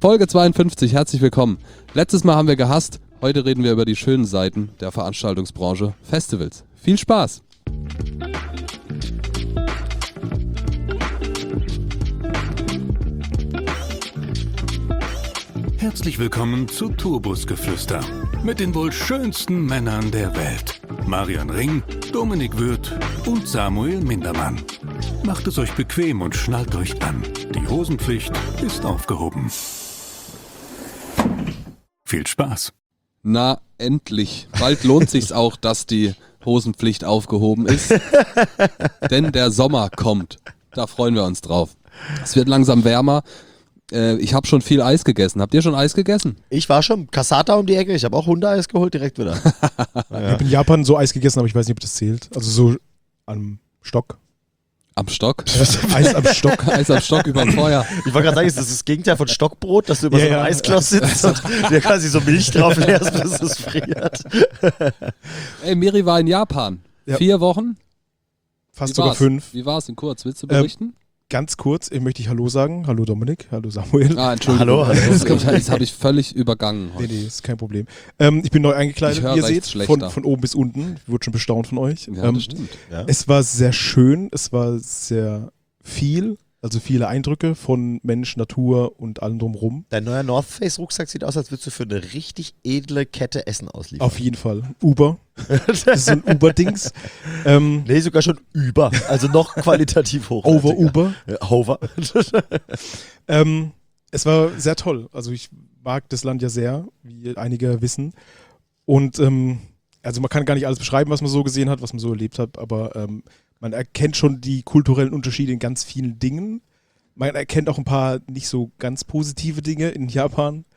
Folge 52, herzlich willkommen. Letztes Mal haben wir gehasst, heute reden wir über die schönen Seiten der Veranstaltungsbranche, Festivals. Viel Spaß! Herzlich willkommen zu Tourbusgeflüster mit den wohl schönsten Männern der Welt. Marian Ring, Dominik Würth und Samuel Mindermann. Macht es euch bequem und schnallt euch an. Die Hosenpflicht ist aufgehoben. Viel Spaß. Na, endlich. Bald lohnt sich's auch, dass die Hosenpflicht aufgehoben ist. Denn der Sommer kommt. Da freuen wir uns drauf. Es wird langsam wärmer. Ich habe schon viel Eis gegessen. Habt ihr schon Eis gegessen? Ich war schon Kasata um die Ecke. Ich habe auch Hundeeis geholt, direkt wieder. Ich habe in Japan so Eis gegessen, aber ich weiß nicht, ob das zählt. Also so am Stock. Am Stock? Eis am Stock. Eis am Stock über dem Feuer. Ich wollte gerade sagen, das ist das Gegenteil von Stockbrot, dass du über so einem Eisklotz sitzt und dir quasi so Milch drauf leerst, bis es friert. Ey, Miri war in Japan. Ja. 4 Wochen. Fast sogar 5. Wie war es in kurz? Willst du berichten? Ganz kurz, möchte ich Hallo sagen. Hallo Dominik, hallo Samuel. Entschuldigung. Hallo. Das habe ich völlig übergangen heute. Nee, ist kein Problem. Ich bin neu eingekleidet, wie ihr seht, von oben bis unten. Ich wurde schon bestaunt von euch. Ja, das stimmt. Ja. Es war sehr schön, es war sehr viel, also viele Eindrücke von Mensch, Natur und allem drumherum. Dein neuer North Face Rucksack sieht aus, als würdest du für eine richtig edle Kette Essen ausliefern. Auf jeden Fall. Uber. Das ist so ein Uber-Dings. Nee, sogar schon über. Also noch qualitativ hoch. Over-Uber. Ja, Hover. Es war sehr toll. Also ich mag das Land ja sehr, wie einige wissen. Und also man kann gar nicht alles beschreiben, was man so gesehen hat, was man so erlebt hat, aber man erkennt schon die kulturellen Unterschiede in ganz vielen Dingen. Man erkennt auch ein paar nicht so ganz positive Dinge in Japan.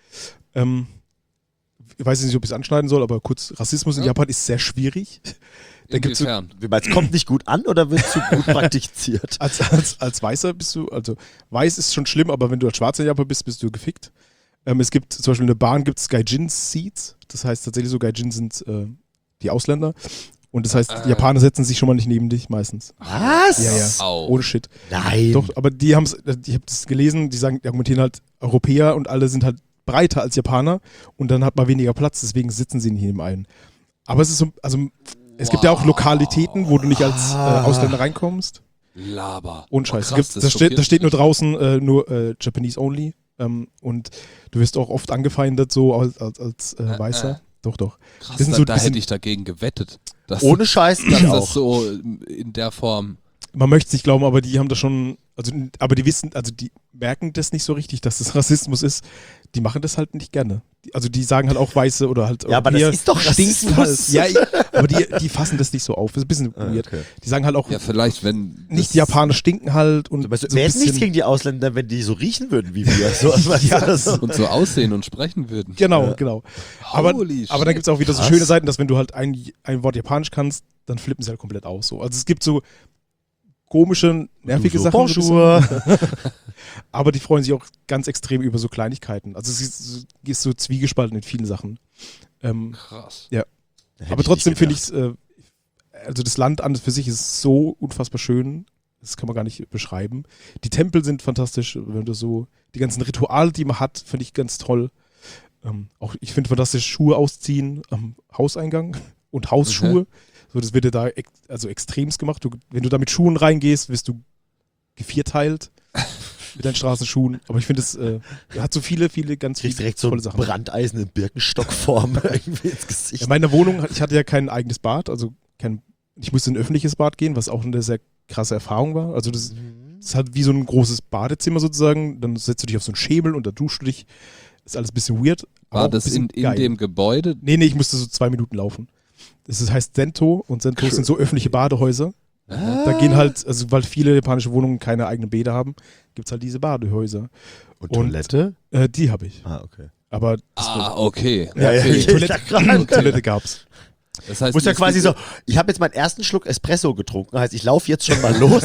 Ich weiß nicht, ob ich es anschneiden soll, aber kurz, Rassismus in Japan ist sehr schwierig. Inwiefern? Wie meinst du, kommt nicht gut an oder wird zu gut praktiziert? Als Weißer bist du, also weiß ist schon schlimm, aber wenn du als Schwarzer in Japan bist, bist du gefickt. Es gibt zum Beispiel in der Bahn gibt es Gaijin-Seats, das heißt tatsächlich so, Gaijin sind die Ausländer. Und das heißt, die Japaner setzen sich schon mal nicht neben dich, meistens. Was? Ja. Au. Ohne Shit. Nein. Doch, aber ich habe das gelesen, die argumentieren halt, Europäer und alle sind halt breiter als Japaner und dann hat man weniger Platz, deswegen sitzen sie nicht neben einem. Aber es ist so, also es gibt ja auch Lokalitäten, wo du nicht als Ausländer reinkommst. Laber. Und Scheiß. Krass, Da steht nur draußen nur Japanese only. Und du wirst auch oft angefeindet, so als Weißer. Doch. Krass, Das sind so da bisschen- hätte ich dagegen gewettet. Dass, Ohne Scheiß dass dann das auch. so in der Form. Man möchte es nicht glauben, aber die haben das schon, aber die wissen, also die merken das nicht so richtig, dass das Rassismus ist. Die machen das halt nicht gerne. Die sagen halt auch Weiße oder halt Ja, aber das Europäer ist doch stinken Rassismus. halt. Ja, aber die fassen das nicht so auf. Das ist ein bisschen weird. Okay. Die sagen halt auch, Ja, vielleicht, wenn. nicht die Japaner stinken halt und Weißt du, so ein wäre es nichts bisschen, gegen die Ausländer, wenn die so riechen würden wie wir. So, weißt du, und so aussehen und sprechen würden. Genau. Aber Holy dann gibt es auch wieder so Krass. schöne Seiten, dass wenn du halt ein Wort Japanisch kannst, dann flippen sie halt komplett aus. So. Also es gibt so komische, nervige Sachen. Bonjour. Aber die freuen sich auch ganz extrem über so Kleinigkeiten. Also es ist so zwiegespalten in vielen Sachen. Krass. Aber trotzdem finde ich es, also das Land an und für sich ist so unfassbar schön. Das kann man gar nicht beschreiben. Die Tempel sind fantastisch, wenn du so, die ganzen Rituale, die man hat, finde ich ganz toll. Auch ich finde fantastisch Schuhe ausziehen am Hauseingang und Hausschuhe. So, das wird ja da also extremst gemacht. Wenn du da mit Schuhen reingehst, wirst du gevierteilt mit deinen Straßenschuhen. Aber ich finde, es hat so viele ganz Kriegst viele direkt so tolle ein Sachen. Brandeisen in Birkenstockform irgendwie ins Gesicht. Ja, meine Wohnung, ich hatte ja kein eigenes Bad, also ich musste in ein öffentliches Bad gehen, was auch eine sehr krasse Erfahrung war. Also das ist halt wie so ein großes Badezimmer sozusagen. Dann setzt du dich auf so einen Schemel und da duschst du dich. Ist alles ein bisschen weird. aber War auch das ein in bisschen geil. dem Gebäude? Nee, ich musste so 2 Minuten laufen. Das heißt Sento und Sentos sind so öffentliche Badehäuser. Da gehen halt, also weil viele japanische Wohnungen keine eigenen Bäder haben, gibt es halt diese Badehäuser. Und Toilette? Die habe ich. Ah, okay. Aber Okay. ja, okay. Toilette gab's. Das heißt, Muss ja quasi so, ich habe jetzt meinen ersten Schluck Espresso getrunken, heißt, ich laufe jetzt schon mal los,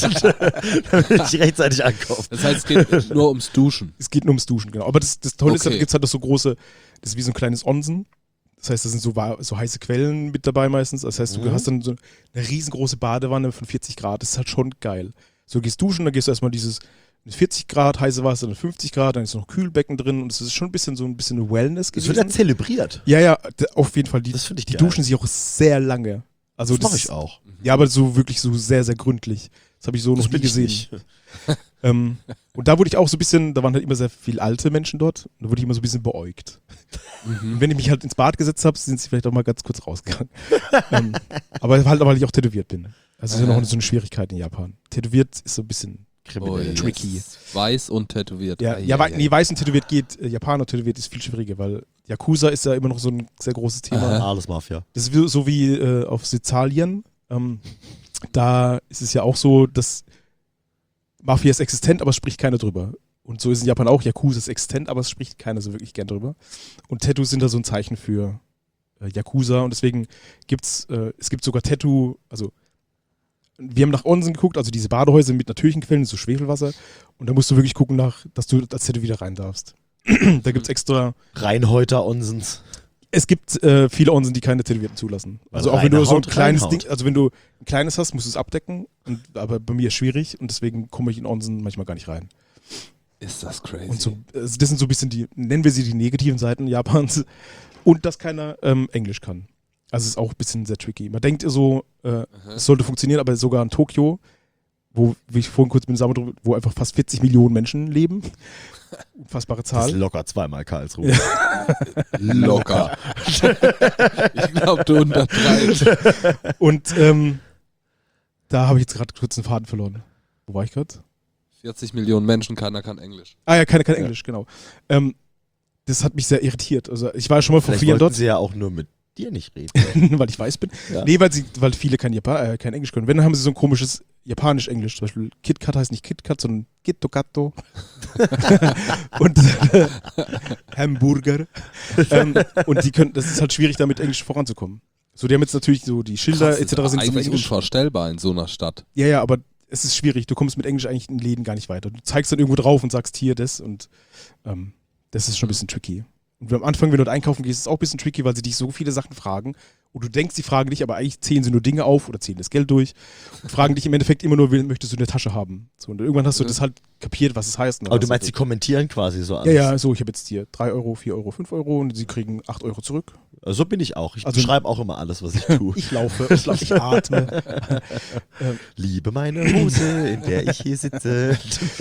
damit ich rechtzeitig ankomme. Das heißt, es geht nur ums Duschen. Es geht nur ums Duschen, genau. Aber das Tolle ist, da Okay. gibt es halt auch so große, das ist wie so ein kleines Onsen. Das heißt, da sind so heiße Quellen mit dabei meistens. Das heißt, du hast dann so eine riesengroße Badewanne von 40 Grad. Das ist halt schon geil. So, du gehst duschen, dann gehst du erstmal dieses 40 Grad heiße Wasser, dann 50 Grad, dann ist noch Kühlbecken drin und es ist schon ein bisschen eine Wellness Das gewesen. wird ja zelebriert. Ja, auf jeden Fall. Die Das finde ich die geil. duschen sich auch sehr lange. Also Das mache ich auch. Ja, aber so wirklich so sehr, sehr gründlich. Das habe ich so noch Das nie bin ich gesehen. nicht. Und da wurde ich auch so ein bisschen, da waren halt immer sehr viele alte Menschen dort, und da wurde ich immer so ein bisschen beäugt. Und wenn ich mich halt ins Bad gesetzt habe, sind sie vielleicht auch mal ganz kurz rausgegangen. Aber halt, weil ich auch tätowiert bin. Also ist ja noch so eine Schwierigkeit in Japan. Tätowiert ist so ein bisschen Kriminell. tricky. Weiß und tätowiert. Ja, nee, weiß und tätowiert geht, Japaner tätowiert ist viel schwieriger, weil Yakuza ist ja immer noch so ein sehr großes Thema. Alles Mafia. Das ist so wie auf Sizilien. Da ist es ja auch so, dass Mafia ist existent, aber es spricht keiner drüber. Und so ist in Japan auch, Yakuza ist existent, aber es spricht keiner so wirklich gern drüber. Und Tattoos sind da so ein Zeichen für Yakuza und deswegen es gibt sogar Tattoo, also wir haben nach Onsen geguckt, also diese Badehäuser mit natürlichen Quellen, so Schwefelwasser, und da musst du wirklich gucken, dass du als Tattoo wieder rein darfst. Da gibt es extra. Reinhäuter Onsens. Es gibt viele Onsen, die keine Tätowierten zulassen. Also auch wenn reine du so ein Haut, kleines Reinhaut. Ding, also wenn du ein kleines hast, musst du es abdecken. Aber bei mir ist es schwierig und deswegen komme ich in Onsen manchmal gar nicht rein. Ist das crazy. Und so, also das sind so ein bisschen nennen wir sie die negativen Seiten Japans. Und dass keiner Englisch kann. Also es ist auch ein bisschen sehr tricky. Man denkt so, es sollte funktionieren, aber sogar in Tokio, wie ich vorhin kurz mit Samuel drüber, wo einfach fast 40 Millionen Menschen leben. Unfassbare Das Zahl. ist locker zweimal Karlsruhe. Locker. Ich glaube, du untertreibst. Und da habe ich jetzt gerade kurz einen Faden verloren. Wo war ich gerade? 40 Millionen Menschen, keiner kann Englisch. Ah ja, kein Englisch, genau. Das hat mich sehr irritiert. Also ich war schon mal vor Vielleicht 4 Jahren wollten dort, sie ja auch nur mit dir nicht reden. weil ich weiß bin. Ja. Nee, weil viele kein Englisch können. Wenn, dann haben sie so ein komisches Japanisch-Englisch. Zum Beispiel KitKat heißt nicht KitKat, sondern Kitto-Katto. Und Hamburger. Und das ist halt schwierig, da mit Englisch voranzukommen. So, die haben jetzt natürlich so die Schilder Krass, etc. ist sind auf eigentlich Englisch. unvorstellbar in so einer Stadt. Ja, aber es ist schwierig. Du kommst mit Englisch eigentlich in Läden gar nicht weiter. Du zeigst dann irgendwo drauf und sagst hier das und das ist schon ein bisschen tricky. Und am Anfang, wenn du dort einkaufen gehst, ist es auch ein bisschen tricky, weil sie dich so viele Sachen fragen und du denkst, sie fragen dich, aber eigentlich zählen sie nur Dinge auf oder zählen das Geld durch und fragen dich im Endeffekt immer nur, wen möchtest du in der Tasche haben. So, und irgendwann hast du das halt kapiert, was es heißt. Und dann Aber du hast meinst, sie kommentieren quasi so alles. ja, so, ich habe jetzt hier 3 Euro, 4 Euro, 5 Euro und sie kriegen 8 Euro zurück. So bin ich auch. Ich Also- beschreibe auch immer alles, was ich tue. Ich laufe, ich atme. Liebe meine Hose, in der ich hier sitze.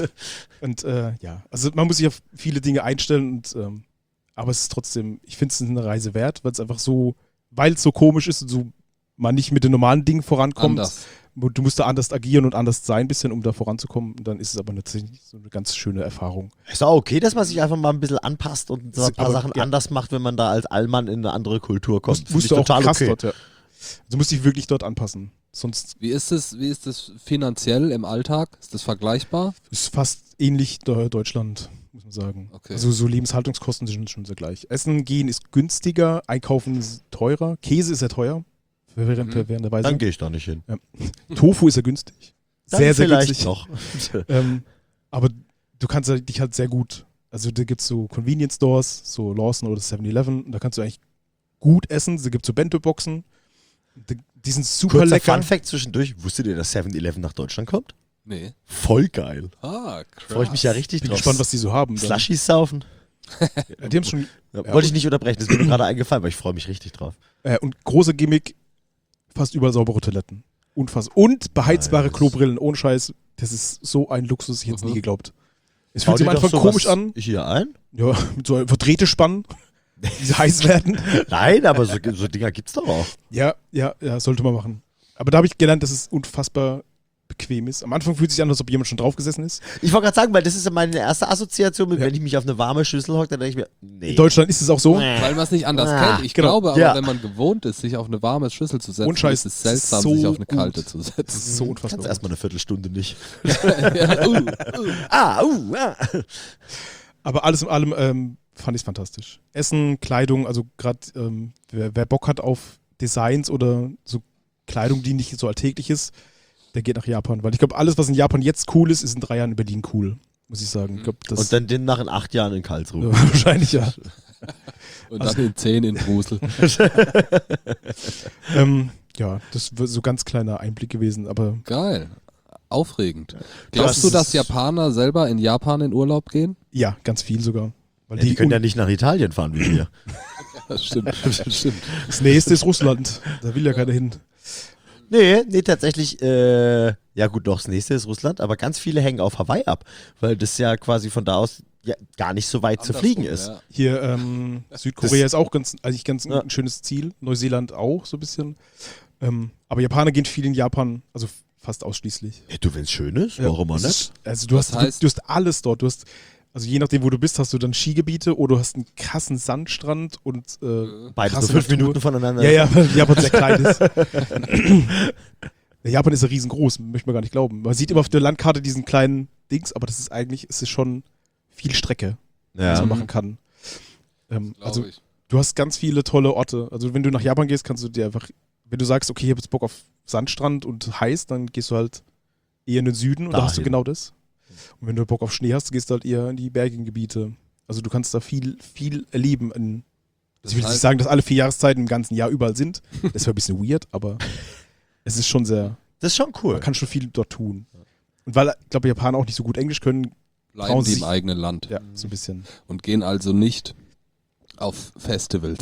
Und also man muss sich auf viele Dinge einstellen und aber es ist trotzdem, ich finde es eine Reise wert, weil es einfach so, weil es so komisch ist und so man nicht mit den normalen Dingen vorankommt. Anders. Du musst da anders agieren und anders sein, ein bisschen, um da voranzukommen. Und dann ist es aber natürlich so eine ganz schöne Erfahrung. Ist auch okay, dass man sich einfach mal ein bisschen anpasst und so ein paar Aber, Sachen ja. anders macht, wenn man da als Allmann in eine andere Kultur kommt. Finde Musst ich du auch total krass okay. dort, ja. Also musst dich wirklich dort anpassen. Sonst Wie ist es finanziell im Alltag? Ist das vergleichbar? ist es fast ähnlich Deutschland, muss man sagen. Okay. Also so Lebenshaltungskosten sind schon sehr gleich. Essen gehen ist günstiger, einkaufen ist teurer. Käse ist ja teuer. Während der Weise. Dann gehe ich da nicht hin. Tofu ist ja günstig. Dann Sehr, sehr vielleicht günstig. noch. Aber du kannst dich halt sehr gut, also da gibt es so Convenience Stores, so Lawson oder 7-Eleven, und da kannst du eigentlich gut essen. Da gibt es so Bento-Boxen, die sind super Kurzer lecker. Funfact zwischendurch. Wusstet ihr, dass 7-Eleven nach Deutschland kommt? Nee. Voll geil. Ah, krass. Freue ich mich ja richtig Bin drauf. gespannt, was die so haben. dann. Slushies saufen. Ja, die haben schon, Ja, wollte ich nicht unterbrechen, das ist mir nur gerade eingefallen, weil ich freue mich richtig drauf. und große Gimmick, fast überall saubere Toiletten. Unfassbar. Und beheizbare Nice. Klobrillen, ohne Scheiß. Das ist so ein Luxus, ich hätte es nie geglaubt. Es Bau fühlt sich dir am doch Anfang sowas komisch an. Hier ein? Ja, mit so Verdrehte-Spannen, die heiß werden. Nein, aber so Dinger gibt's doch auch. Ja, sollte man machen. Aber da habe ich gelernt, dass es unfassbar bequem ist. Am Anfang fühlt es sich an, als ob jemand schon drauf gesessen ist. Ich wollte gerade sagen, weil das ist ja meine erste Assoziation mit, wenn ich mich auf eine warme Schüssel hocke, dann denke ich mir, nee. In Deutschland ist es auch so. Weil man es nicht anders Ah, kennt. Ich genau. glaube aber, Ja. wenn man gewohnt ist, sich auf eine warme Schüssel zu setzen, Und Scheiß, ist es seltsam, so sich auf eine gut. kalte zu Das setzen. ist so unfassbar. Kannst erstmal eine Viertelstunde nicht. Ja, Aber alles in allem fand ich es fantastisch. Essen, Kleidung, also gerade wer Bock hat auf Designs oder so Kleidung, die nicht so alltäglich ist, der geht nach Japan. Weil ich glaube, alles, was in Japan jetzt cool ist, ist in 3 Jahren in Berlin cool, muss ich sagen. Ich glaub, das Und dann den nach in 8 Jahren in Karlsruhe. wahrscheinlich ja. Und dann in 10 in Brusel. Ja, das war so ganz kleiner Einblick gewesen, aber Geil. aufregend. Glaubst du, dass Japaner selber in Japan in Urlaub gehen? Ja, ganz viel sogar. Weil Die können ja nicht nach Italien fahren wie wir. Das stimmt. Das stimmt. Das nächste ist Russland. Da will ja keiner hin. Nee, tatsächlich, ja gut, doch, das nächste ist Russland, aber ganz viele hängen auf Hawaii ab, weil das ja quasi von da aus ja, gar nicht so weit zu fliegen ist. Ja. Hier, Südkorea ist auch eigentlich ganz ein schönes Ziel. Neuseeland auch so ein bisschen. Aber Japaner gehen viel in Japan, also fast ausschließlich. Ja, du, wenn es schön ist, Ja, warum auch es nicht? ist- Also du Was heißt- du hast alles dort. Du hast, also je nachdem, wo du bist, hast du dann Skigebiete oder du hast einen krassen Sandstrand und Beides krasse so 5 Natur. Minuten voneinander. Ja, ja, weil Japan sehr klein ist. Ja, Japan ist ja riesengroß, möchte man gar nicht glauben. Man sieht immer auf der Landkarte diesen kleinen Dings, aber das ist eigentlich, es ist schon viel Strecke, was Ja. man machen kann. Also Glaub ich. du hast ganz viele tolle Orte. Also wenn du nach Japan gehst, kannst du dir einfach, wenn du sagst, okay, ich habe jetzt Bock auf Sandstrand und heiß, dann gehst du halt eher in den Süden und da hast du Dahin. genau das. Und wenn du Bock auf Schnee hast, gehst du halt eher in die bergigen Gebiete. Also du kannst da viel erleben. Das Ich will nicht heißt- sagen, dass alle 4 Jahreszeiten im ganzen Jahr überall sind. Das wäre ein bisschen weird, aber es ist schon sehr, Das ist schon cool. man kann schon viel dort tun. Und weil, ich glaube, Japaner auch nicht so gut Englisch können, Bleiben trauen die sie im sich- eigenen Land ja, so ein bisschen. und gehen also nicht auf Festivals.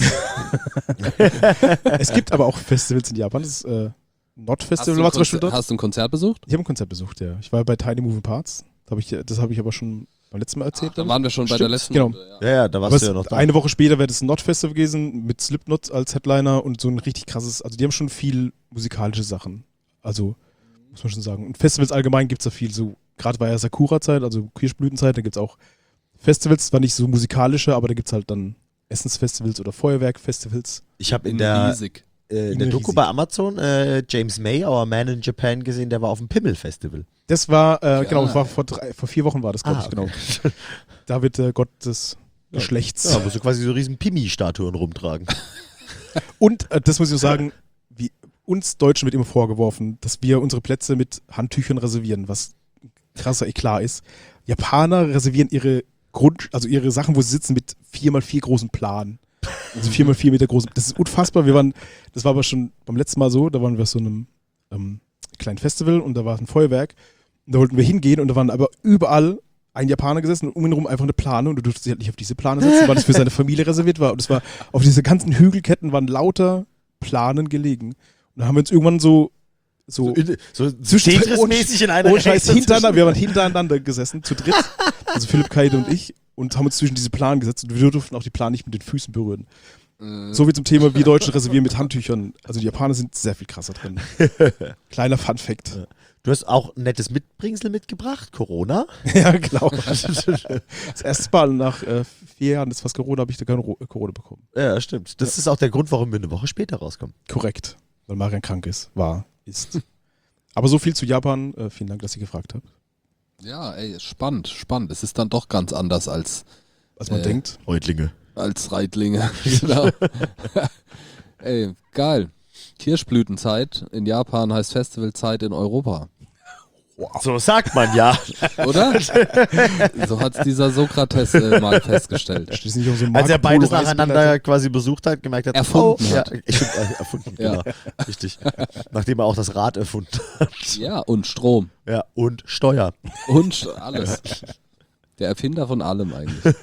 Es gibt aber auch Festivals in Japan. Das ist Not Festival war zum Beispiel dort. Hast du ein Konzert besucht? Ich habe ein Konzert besucht, ja. Ich war bei Tiny Moving Parts. Das habe ich aber schon beim letzten Mal erzählt. Da waren wir schon bei der Stimmt, letzten genau. Runde, ja. Ja, da Aber warst du ja noch da. eine Woche später wäre das Not Festival gewesen mit Slipknot als Headliner und so ein richtig krasses, also die haben schon viel musikalische Sachen. Also, muss man schon sagen. Und Festivals allgemein gibt es da viel, so, gerade war ja Sakura-Zeit, also Kirschblütenzeit, da gibt es auch Festivals, zwar nicht so musikalische, aber da gibt es halt dann Essensfestivals oder Feuerwerkfestivals. Ich habe in der Riesig. Doku riesig. bei Amazon James May, Our Man in Japan, gesehen, der war auf dem Pimmel-Festival. Das war, genau, das war vor 4 Wochen war das, glaube ich, okay. genau. Da wird Gott des Geschlechts. Ja, wo sie quasi so riesen Pimi-Statuen rumtragen. Und das muss ich auch sagen, wie uns Deutschen wird immer vorgeworfen, dass wir unsere Plätze mit Handtüchern reservieren, was ein krasser Eklat ist. Japaner reservieren also ihre Sachen, wo sie sitzen, mit 4x4 großen Plan. Also 4x4 Meter großen. Das ist unfassbar. Das war aber schon beim letzten Mal so, da waren wir auf so einem kleinen Festival und da war ein Feuerwerk. Und da wollten wir hingehen und da waren aber überall ein Japaner gesessen und um ihn herum einfach eine Plane und du durftest dich halt nicht auf diese Plane setzen, weil das für seine Familie reserviert war. Und es war, auf diese ganzen Hügelketten waren lauter Planen gelegen. Und dann haben wir uns irgendwann so So zwischen- Tetris-mäßig in einer ohne Scheiß Reihe hintereinander, wir waren hintereinander gesessen, zu dritt. Also Philipp, Kaide und ich und haben uns zwischen diese Planen gesetzt und wir durften auch die Planen nicht mit den Füßen berühren. So wie zum Thema, wir Deutschen reservieren mit Handtüchern. Also die Japaner sind sehr viel krasser drin. Kleiner Fun-Fact. Du hast auch ein nettes Mitbringsel mitgebracht, Corona. Ja, genau. Das erste Mal nach 4 Jahren, das fast Corona, habe ich da keine Corona bekommen. Ja, stimmt. Das ist auch der Grund, warum wir eine Woche später rauskommen. Korrekt. Weil Marian krank ist. Ist. Aber so viel zu Japan. Vielen Dank, dass ihr gefragt habt. Ja, ey, spannend, spannend. Es ist dann doch ganz anders als Was man denkt. Reutlinge. Reitlinge. Genau. Ey, geil. Kirschblütenzeit in Japan heißt Festivalzeit in Europa. So sagt man ja. Oder? So hat es dieser Sokrates mal festgestellt. Steht nicht auf so einem Als er Marco Polo beides nacheinander Reisebegleiter? quasi besucht hat, gemerkt hat, Erfunden oh, hat. Ja, erfunden, genau. Richtig. Nachdem er auch das Rad erfunden hat. Ja, und Strom. Ja, und Steuer. Und alles. Der Erfinder von allem eigentlich.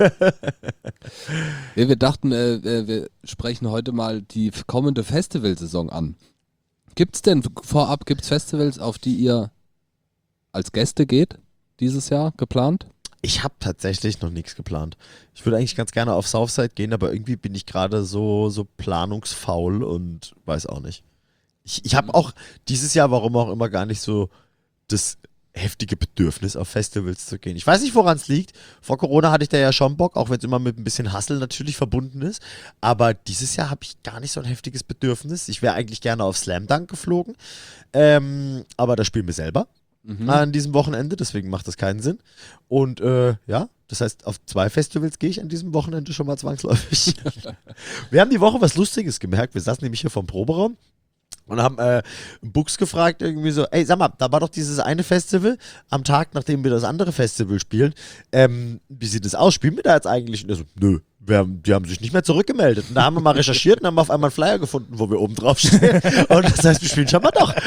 Ja, wir dachten, wir sprechen heute mal die kommende Festivalsaison an. Gibt's denn vorab, Festivals, auf die ihr als Gäste geht dieses Jahr geplant? Ich habe tatsächlich noch nichts geplant. Ich würde eigentlich ganz gerne auf Southside gehen, aber irgendwie bin ich gerade so planungsfaul und weiß auch nicht. Ich habe auch dieses Jahr, warum auch immer, gar nicht so das heftige Bedürfnis, auf Festivals zu gehen. Ich weiß nicht, woran es liegt. Vor Corona hatte ich da ja schon Bock, auch wenn es immer mit ein bisschen Hustle natürlich verbunden ist. Aber dieses Jahr habe ich gar nicht so ein heftiges Bedürfnis. Ich wäre eigentlich gerne auf Slam Dunk geflogen. Aber da spielen wir selber an diesem Wochenende, deswegen macht das keinen Sinn. Und ja, das heißt, auf 2 Festivals gehe ich an diesem Wochenende schon mal zwangsläufig. Wir haben die Woche was Lustiges gemerkt. Wir saßen nämlich hier vom Proberaum Und haben Bux gefragt, irgendwie so, ey, sag mal, da war doch dieses eine Festival am Tag, nachdem wir das andere Festival spielen. Wie sieht das aus? Spielen wir da jetzt eigentlich? Und er so, nö, die haben sich nicht mehr zurückgemeldet. Und da haben wir mal recherchiert und haben auf einmal einen Flyer gefunden, wo wir oben drauf stehen. Und das heißt, wir spielen schon mal doch.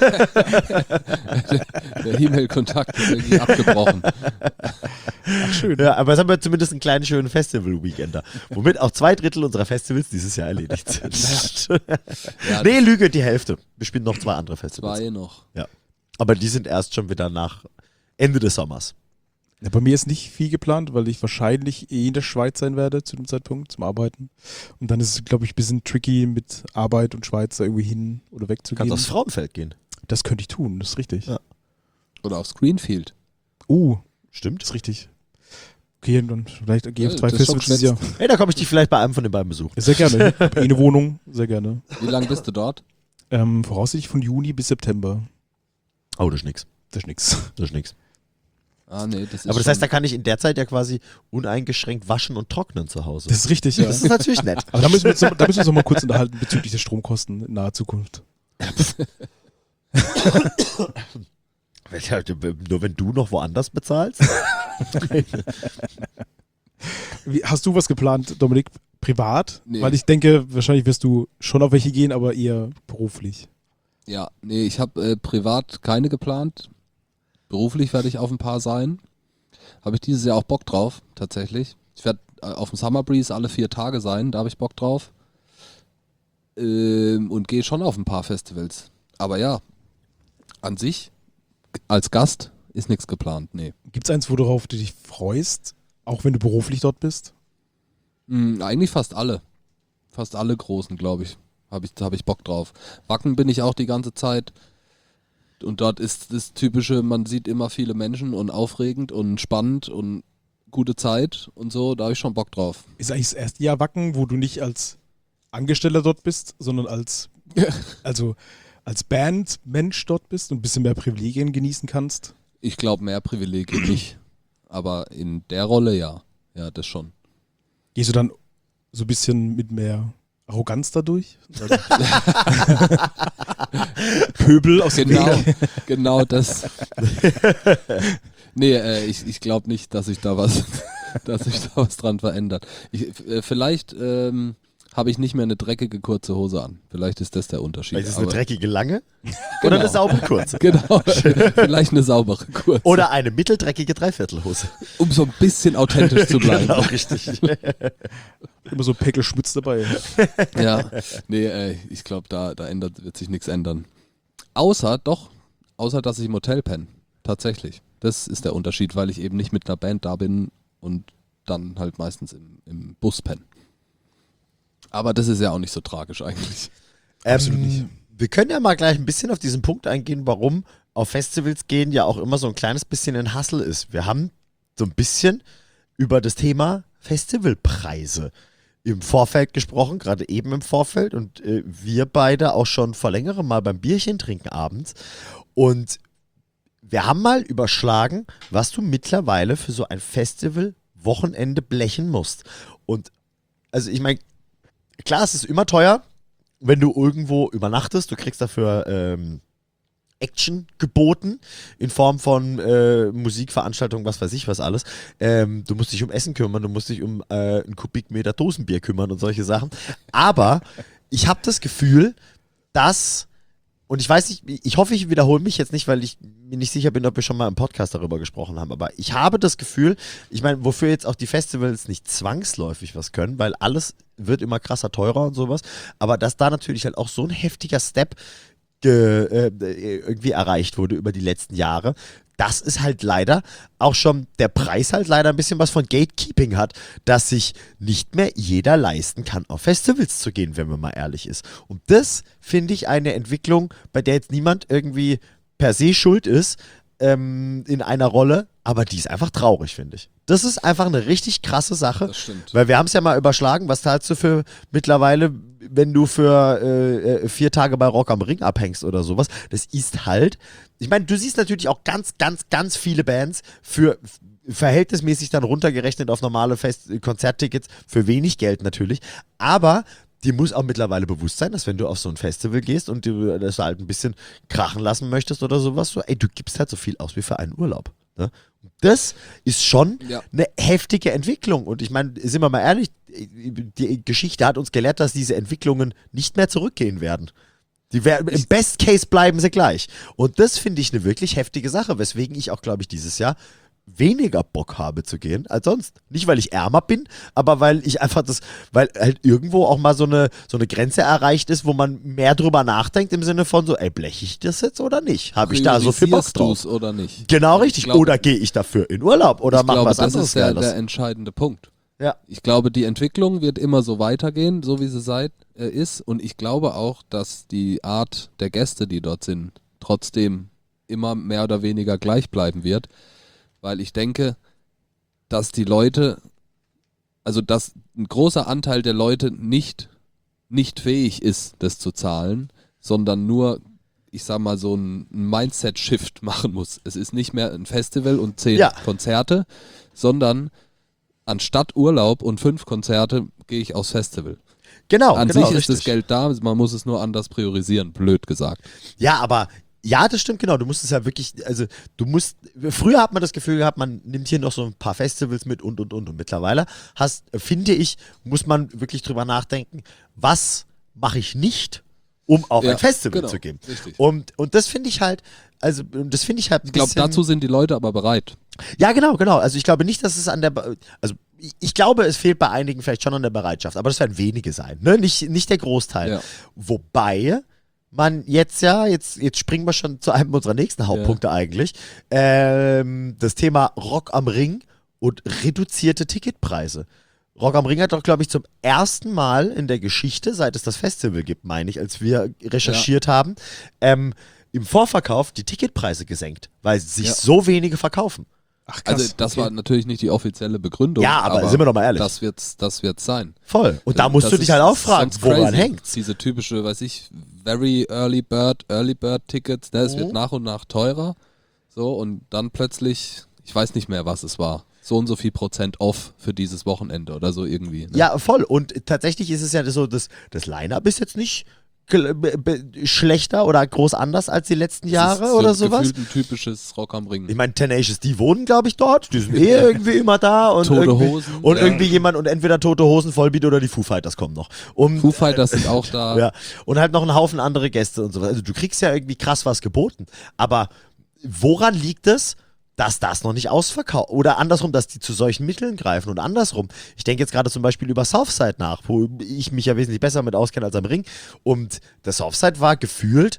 Der E-Mail-Kontakt ist irgendwie abgebrochen. Ach, schön. Ja, aber jetzt haben wir zumindest einen kleinen, schönen Festival-Weekender, womit auch 2/3 unserer Festivals dieses Jahr erledigt sind. Ja, Nee, Lüge, die Hälfte. Wir spielen noch 2 andere Festivals. 2 noch. Ja. Aber die sind erst schon wieder nach Ende des Sommers. Ja, bei mir ist nicht viel geplant, weil ich wahrscheinlich in der Schweiz sein werde zu dem Zeitpunkt zum Arbeiten. Und dann ist es, glaube ich, ein bisschen tricky mit Arbeit und Schweiz da irgendwie hin oder wegzugehen. Kannst aufs Frauenfeld gehen. Das könnte ich tun, das ist richtig. Ja. Oder aufs Greenfield. Stimmt. Das ist richtig. Okay, dann vielleicht gehe ich auf 2 das ist schon Festivals dieses Jahr. Hey, da komme ich dich vielleicht bei einem von den beiden besuchen. Ja, sehr gerne. Ich habe eine Wohnung, sehr gerne. Wie lange bist du dort? Voraussichtlich von Juni bis September. Oh, das ist nix. Das ist nix. Das ist nix. Ah, nee, das ist Aber das schon- heißt, da kann ich in der Zeit ja quasi uneingeschränkt waschen und trocknen zu Hause. Das ist richtig, ja. Das ist natürlich nett. Aber da müssen wir uns noch mal kurz unterhalten bezüglich der Stromkosten in naher Zukunft. Nur wenn du noch woanders bezahlst? Hast du was geplant, Dominik, privat? Nee. Weil ich denke, wahrscheinlich wirst du schon auf welche gehen, aber eher beruflich. Ja, nee, ich habe privat keine geplant. Beruflich werde ich auf ein paar sein. Habe ich dieses Jahr auch Bock drauf, tatsächlich. Ich werde auf dem Summer Breeze alle 4 Tage sein, da habe ich Bock drauf. Und gehe schon auf ein paar Festivals. Aber ja, an sich, als Gast, ist nichts geplant, nee. Gibt es eins, worauf du dich freust, auch wenn du beruflich dort bist? Eigentlich fast alle. Fast alle großen, glaube ich. Hab ich Bock drauf. Wacken bin ich auch die ganze Zeit. Und dort ist das Typische, man sieht immer viele Menschen und aufregend und spannend und gute Zeit und so, da habe ich schon Bock drauf. Ist eigentlich das erste Jahr Wacken, wo du nicht als Angestellter dort bist, sondern als Bandmensch dort bist und ein bisschen mehr Privilegien genießen kannst? Ich glaube, mehr Privilegien nicht. Aber in der Rolle ja. Ja, das schon. Gehst du dann so ein bisschen mit mehr Arroganz dadurch? Pöbel aus dem Genau, Weg. genau das. Nee, ich glaube nicht, dass sich da was dran verändert. Vielleicht habe ich nicht mehr eine dreckige kurze Hose an. Vielleicht ist das der Unterschied. Vielleicht ist es eine aber- dreckige lange Genau. oder eine saubere kurze. Genau, vielleicht eine saubere kurze. Oder eine mitteldreckige Dreiviertelhose. Um so ein bisschen authentisch zu bleiben. Genau, richtig. Immer so Päckelschmutz dabei. Ja, nee, ich glaube, da wird sich nichts ändern. Außer, dass ich im Hotel penne. Tatsächlich. Das ist der Unterschied, weil ich eben nicht mit einer Band da bin und dann halt meistens im Bus penne. Aber das ist ja auch nicht so tragisch eigentlich. Absolut nicht. Wir können ja mal gleich ein bisschen auf diesen Punkt eingehen, warum auf Festivals gehen ja auch immer so ein kleines bisschen ein Hassel ist. Wir haben so ein bisschen über das Thema Festivalpreise im Vorfeld gesprochen, gerade eben im Vorfeld, und wir beide auch schon vor längerem mal beim Bierchen trinken abends. Und wir haben mal überschlagen, was du mittlerweile für so ein Festival-Wochenende blechen musst. Und also ich meine, klar, es ist immer teuer, wenn du irgendwo übernachtest. Du kriegst dafür Action geboten in Form von Musikveranstaltungen, was weiß ich was alles. Du musst dich um Essen kümmern, du musst dich um einen Kubikmeter Dosenbier kümmern und solche Sachen. Aber ich habe das Gefühl, dass, und ich weiß nicht, ich hoffe, ich wiederhole mich jetzt nicht, weil ich mir nicht sicher bin, ob wir schon mal im Podcast darüber gesprochen haben, aber ich habe das Gefühl, ich meine, wofür jetzt auch die Festivals nicht zwangsläufig was können, weil alles wird immer krasser teurer und sowas, aber dass da natürlich halt auch so ein heftiger Step irgendwie erreicht wurde über die letzten Jahre, das ist halt leider auch schon der Preis halt leider ein bisschen was von Gatekeeping hat, dass sich nicht mehr jeder leisten kann, auf Festivals zu gehen, wenn man mal ehrlich ist. Und das finde ich eine Entwicklung, bei der jetzt niemand irgendwie per se schuld ist in einer Rolle, aber die ist einfach traurig, finde ich. Das ist einfach eine richtig krasse Sache. Das stimmt. Weil wir haben es ja mal überschlagen, was zahlst du für mittlerweile, wenn du für 4 Tage bei Rock am Ring abhängst oder sowas. Das ist halt, ich meine, du siehst natürlich auch ganz viele Bands für verhältnismäßig dann runtergerechnet auf normale Konzerttickets für wenig Geld natürlich, aber dir muss auch mittlerweile bewusst sein, dass wenn du auf so ein Festival gehst und du das halt ein bisschen krachen lassen möchtest oder sowas, so, ey, du gibst halt so viel aus wie für einen Urlaub. Ne? Das ist schon eine heftige Entwicklung. Und ich meine, sind wir mal ehrlich, die Geschichte hat uns gelehrt, dass diese Entwicklungen nicht mehr zurückgehen werden. Im Best Case bleiben sie gleich. Und das finde ich eine wirklich heftige Sache, weswegen ich auch, glaube ich, dieses Jahr weniger Bock habe zu gehen als sonst. Nicht, weil ich ärmer bin, aber weil ich einfach weil halt irgendwo auch mal so eine Grenze erreicht ist, wo man mehr drüber nachdenkt im Sinne von so, ey, bleche ich das jetzt oder nicht? Habe ich da so viel Bock drauf? Oder nicht? Genau, richtig. Oder gehe ich dafür in Urlaub oder mache was anderes? Das ist der entscheidende Punkt. Ja. Ich glaube, die Entwicklung wird immer so weitergehen, so wie sie ist. Und ich glaube auch, dass die Art der Gäste, die dort sind, trotzdem immer mehr oder weniger gleich bleiben wird. Weil ich denke, dass die Leute, also dass ein großer Anteil der Leute nicht fähig ist, das zu zahlen, sondern nur, ich sag mal, so ein Mindset-Shift machen muss. Es ist nicht mehr ein Festival und 10 Konzerte, sondern anstatt Urlaub und 5 Konzerte gehe ich aufs Festival. Genau, An genau, sich ist richtig. das Geld da, man muss es nur anders priorisieren, blöd gesagt. Ja, aber ja, das stimmt, genau. Du musst es ja wirklich, also früher hat man das Gefühl gehabt, man nimmt hier noch so ein paar Festivals mit und. Und mittlerweile finde ich, muss man wirklich drüber nachdenken, was mache ich nicht, um auf ein Festival zu gehen. Richtig. Und das finde ich halt, also das finde ich halt ein Ich glaube, dazu sind die Leute aber bereit. Ja, genau. Also ich glaube nicht, dass es ich glaube, es fehlt bei einigen vielleicht schon an der Bereitschaft, aber das werden wenige sein, ne? Nicht der Großteil. Ja. Wobei man jetzt springen wir schon zu einem unserer nächsten Hauptpunkte eigentlich. Das Thema Rock am Ring und reduzierte Ticketpreise. Rock am Ring hat doch, glaube ich, zum ersten Mal in der Geschichte, seit es das Festival gibt, meine ich, als wir recherchiert haben, im Vorverkauf die Ticketpreise gesenkt, weil sich so wenige verkaufen. Ach, krass, Also das war natürlich nicht die offizielle Begründung. Ja, aber sind wir doch mal ehrlich. Das wird's sein. Voll. Und da musst du dich halt auch fragen, woran hängt's? Diese typische, very early bird Tickets, ne? Es wird nach und nach teurer. So, und dann plötzlich, ich weiß nicht mehr, was es war. So und so viel % off für dieses Wochenende oder so irgendwie. Ne? Ja, voll. Und tatsächlich ist es ja so, das Line-Up ist jetzt nicht schlechter oder groß anders als die letzten Jahre oder sowas. Gefühlt ein typisches Rock am Ring. Ich meine, Tenacious, die wohnen, glaube ich, dort. Die sind irgendwie immer da. Und Tote Hosen. Und irgendwie jemand und entweder Tote Hosen, Vollbeat oder die Foo Fighters kommen noch. Foo Fighters sind auch da. Ja. Und halt noch ein Haufen andere Gäste und sowas. Also du kriegst ja irgendwie krass was geboten. Aber woran liegt es, dass das noch nicht ausverkauft, oder andersrum, dass die zu solchen Mitteln greifen und andersrum. Ich denke jetzt gerade zum Beispiel über Southside nach, wo ich mich ja wesentlich besser mit auskenne als am Ring, und das Southside war gefühlt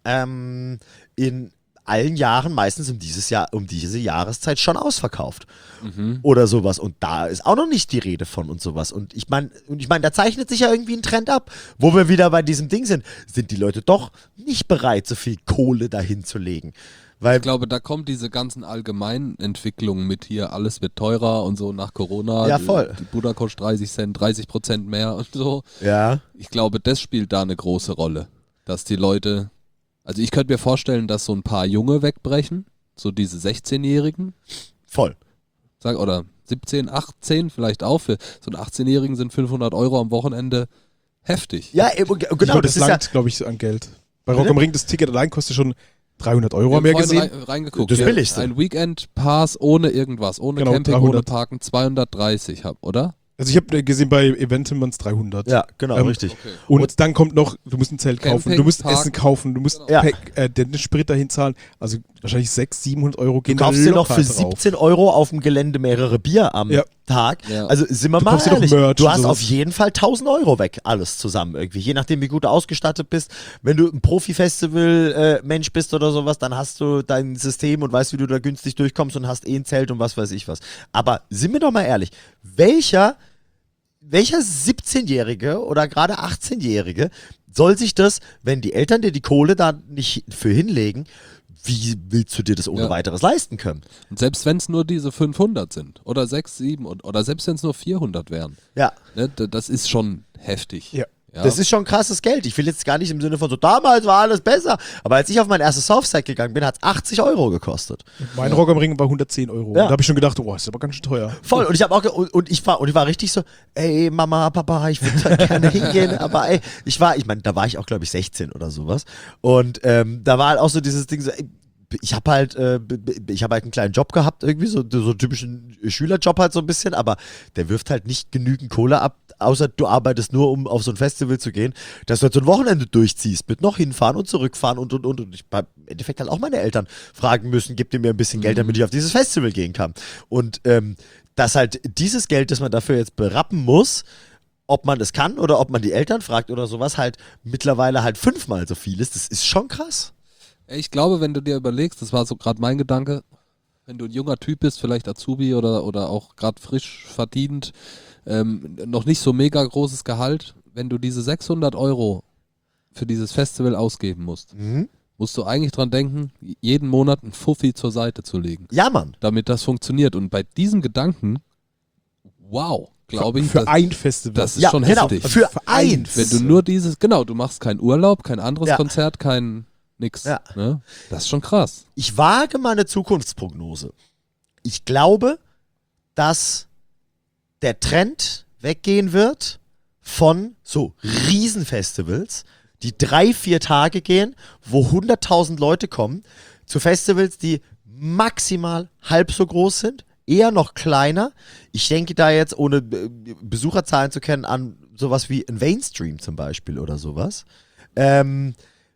in allen Jahren meistens um diese Jahreszeit schon ausverkauft. Oder sowas. Und da ist auch noch nicht die Rede von und sowas. Und ich meine, da zeichnet sich ja irgendwie ein Trend ab, wo wir wieder bei diesem Ding sind die Leute doch nicht bereit, so viel Kohle dahin zu legen. Weil ich glaube, da kommen diese ganzen allgemeinen Entwicklungen mit hier, alles wird teurer und so nach Corona. Ja, voll. Die Buddha kostet 30 Cent, 30% mehr und so. Ja. Ich glaube, das spielt da eine große Rolle. Dass die Leute, also ich könnte mir vorstellen, dass so ein paar Junge wegbrechen, so diese 16-Jährigen. Voll. Oder 17, 18 vielleicht auch. Für so einen 18-Jährigen sind 500 € am Wochenende heftig. Ja, genau. Das langt, glaube ich, an Geld. Bei Rock am Ring, das Ticket allein kostet schon 300 € haben wir gesehen. Reingeguckt. Das Billigste. Ein Weekend-Pass ohne irgendwas, ohne Camping, 300. ohne Parken, 230, oder? Also ich habe gesehen, bei Eventimans 300. Ja, genau, richtig. Okay. Und dann kommt noch, du musst ein Zelt kaufen, Camping, du musst Parken. Essen kaufen, du musst den Sprit dahin zahlen. Also wahrscheinlich 600, 700 € Du gehen kaufst dir noch locker für drauf. 17 € auf dem Gelände mehrere Bier am Tag. Ja. Also sind wir Du mal kaufst dir noch ehrlich, Merch du und hast sowas. auf jeden Fall 1000 € weg, alles zusammen irgendwie. Je nachdem, wie gut du ausgestattet bist. Wenn du ein Profi-Festival-Mensch bist oder sowas, dann hast du dein System und weißt, wie du da günstig durchkommst und hast ein Zelt und was weiß ich was. Aber sind wir doch mal ehrlich, welcher 17-Jährige oder gerade 18-Jährige soll sich das, wenn die Eltern dir die Kohle da nicht für hinlegen, wie willst du dir das ohne weiteres leisten können? Und selbst wenn es nur diese 500 sind oder 6, 7 oder selbst wenn es nur 400 wären, Ja. ne, das ist schon heftig. Ja. Ja. Das ist schon krasses Geld. Ich will jetzt gar nicht im Sinne von so, damals war alles besser. Aber als ich auf mein erstes Southside gegangen bin, hat es 80 € gekostet. Mein Rock am Ring war 110 €. Ja. Da habe ich schon gedacht, oh, ist aber ganz schön teuer. Voll. Und ich habe auch ich war richtig so, ey Mama, Papa, ich würde da gerne hingehen. Aber ey, da war ich auch, glaube ich, 16 oder sowas. Und da war halt auch so dieses Ding so, ey, ich habe halt einen kleinen Job gehabt, irgendwie so typischen Schülerjob halt so ein bisschen, aber der wirft halt nicht genügend Kohle ab, außer du arbeitest nur, um auf so ein Festival zu gehen, dass du halt so ein Wochenende durchziehst, mit noch hinfahren und zurückfahren und. Und ich habe im Endeffekt halt auch meine Eltern fragen müssen, gebt ihr mir ein bisschen Geld, damit ich auf dieses Festival gehen kann. Und dass halt dieses Geld, das man dafür jetzt berappen muss, ob man es kann oder ob man die Eltern fragt oder sowas, halt mittlerweile halt 5-mal so viel ist, das ist schon krass. Ich glaube, wenn du dir überlegst, das war so gerade mein Gedanke, wenn du ein junger Typ bist, vielleicht Azubi oder auch gerade frisch verdient, noch nicht so mega großes Gehalt, wenn du diese 600 € für dieses Festival ausgeben musst, musst du eigentlich dran denken, jeden Monat einen Fuffi zur Seite zu legen. Ja, Mann. Damit das funktioniert. Und bei diesem Gedanken, wow, glaube ich, Für ein Festival. das ist schon heftig. Für eins. Wenn du nur du machst keinen Urlaub, kein anderes Ja. Konzert, nix. Ja. Ne? Das ist schon krass. Ich wage mal eine Zukunftsprognose. Ich glaube, dass der Trend weggehen wird von so Riesenfestivals, die 3-4 Tage gehen, wo 100.000 Leute kommen, zu Festivals, die maximal halb so groß sind, eher noch kleiner. Ich denke da jetzt, ohne Besucherzahlen zu kennen, an sowas wie ein Mainstream zum Beispiel oder sowas. Weil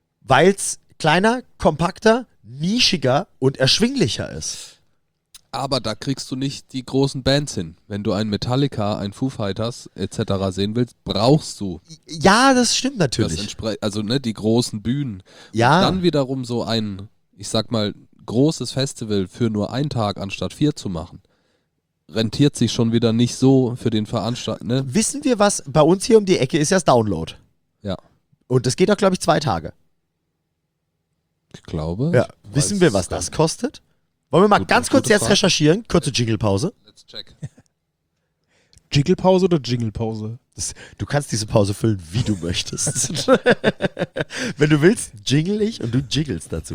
es kleiner, kompakter, nischiger und erschwinglicher ist. Aber da kriegst du nicht die großen Bands hin. Wenn du ein Metallica, ein Foo Fighters etc. sehen willst, brauchst du Ja, das stimmt natürlich. die großen Bühnen. Ja. Und dann wiederum so ein, ich sag mal, großes Festival für nur einen Tag anstatt 4 zu machen, rentiert sich schon wieder nicht so für den Veranstalter. Ne? Wissen wir, was bei uns hier um die Ecke ist? Ja das Download. Ja, Und das geht auch, glaube ich, 2 Tage. ich glaube. Ja. Ich Wissen weiß wir, es was gar das nicht. kostet? Wollen wir mal Gute- ganz kurz gute jetzt Frage. recherchieren? Kurze Jingle-Pause. Let's check. Jiggle-Pause oder Jingle-Pause? Du kannst diese Pause füllen, wie du möchtest. Wenn du willst, jingle ich und du jiggelst dazu.